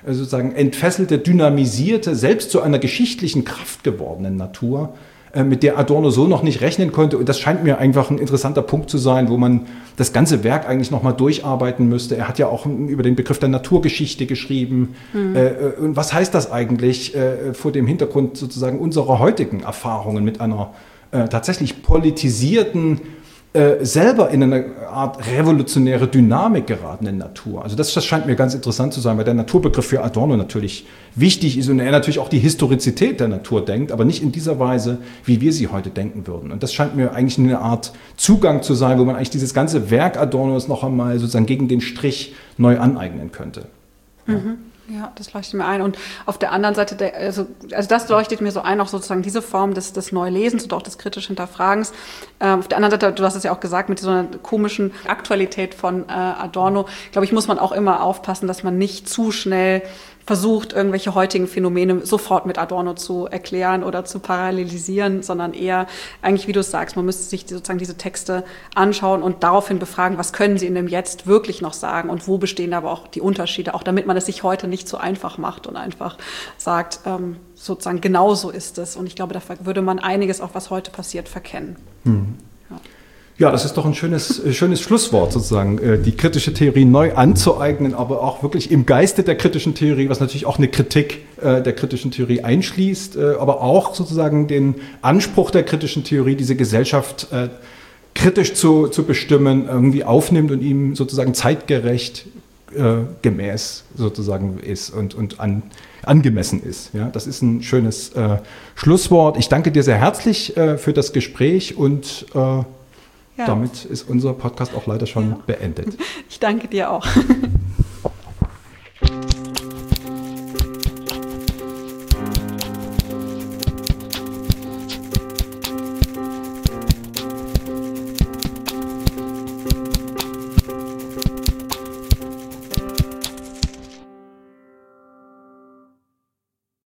sozusagen entfesselte, dynamisierte, selbst zu einer geschichtlichen Kraft gewordenen Natur, mit der Adorno so noch nicht rechnen konnte. Und das scheint mir einfach ein interessanter Punkt zu sein, wo man das ganze Werk eigentlich nochmal durcharbeiten müsste. Er hat ja auch über den Begriff der Naturgeschichte geschrieben. Mhm. Und was heißt das eigentlich vor dem Hintergrund sozusagen unserer heutigen Erfahrungen mit einer tatsächlich politisierten, selber in eine Art revolutionäre Dynamik geratenen Natur. Also das, das scheint mir ganz interessant zu sein, weil der Naturbegriff für Adorno natürlich wichtig ist und er natürlich auch die Historizität der Natur denkt, aber nicht in dieser Weise, wie wir sie heute denken würden. Und das scheint mir eigentlich eine Art Zugang zu sein, wo man eigentlich dieses ganze Werk Adornos noch einmal sozusagen gegen den Strich neu aneignen könnte. Ja. Mhm. Ja, das leuchtet mir ein. Und auf der anderen Seite, der, also, also das leuchtet mir so ein, auch sozusagen diese Form des, des Neulesens und auch des kritisch Hinterfragens. Ähm, auf der anderen Seite, du hast es ja auch gesagt, mit so einer komischen Aktualität von äh, Adorno, glaube ich, muss man auch immer aufpassen, dass man nicht zu schnell versucht, irgendwelche heutigen Phänomene sofort mit Adorno zu erklären oder zu parallelisieren, sondern eher eigentlich, wie du es sagst, man müsste sich sozusagen diese Texte anschauen und daraufhin befragen, was können sie in dem Jetzt wirklich noch sagen und wo bestehen aber auch die Unterschiede, auch damit man es sich heute nicht so einfach macht und einfach sagt, ähm, sozusagen genau so ist es. Und ich glaube, da würde man einiges, auch was heute passiert, verkennen. Mhm. Ja. Ja, das ist doch ein schönes, schönes Schlusswort sozusagen, die kritische Theorie neu anzueignen, aber auch wirklich im Geiste der kritischen Theorie, was natürlich auch eine Kritik der kritischen Theorie einschließt, aber auch sozusagen den Anspruch der kritischen Theorie, diese Gesellschaft kritisch zu, zu bestimmen, irgendwie aufnimmt und ihm sozusagen zeitgerecht äh, gemäß sozusagen ist und, und an, angemessen ist. Ja, das ist ein schönes äh, Schlusswort. Ich danke dir sehr herzlich äh, für das Gespräch und äh, Ja. Damit ist unser Podcast auch leider schon ja. beendet. Ich danke dir auch.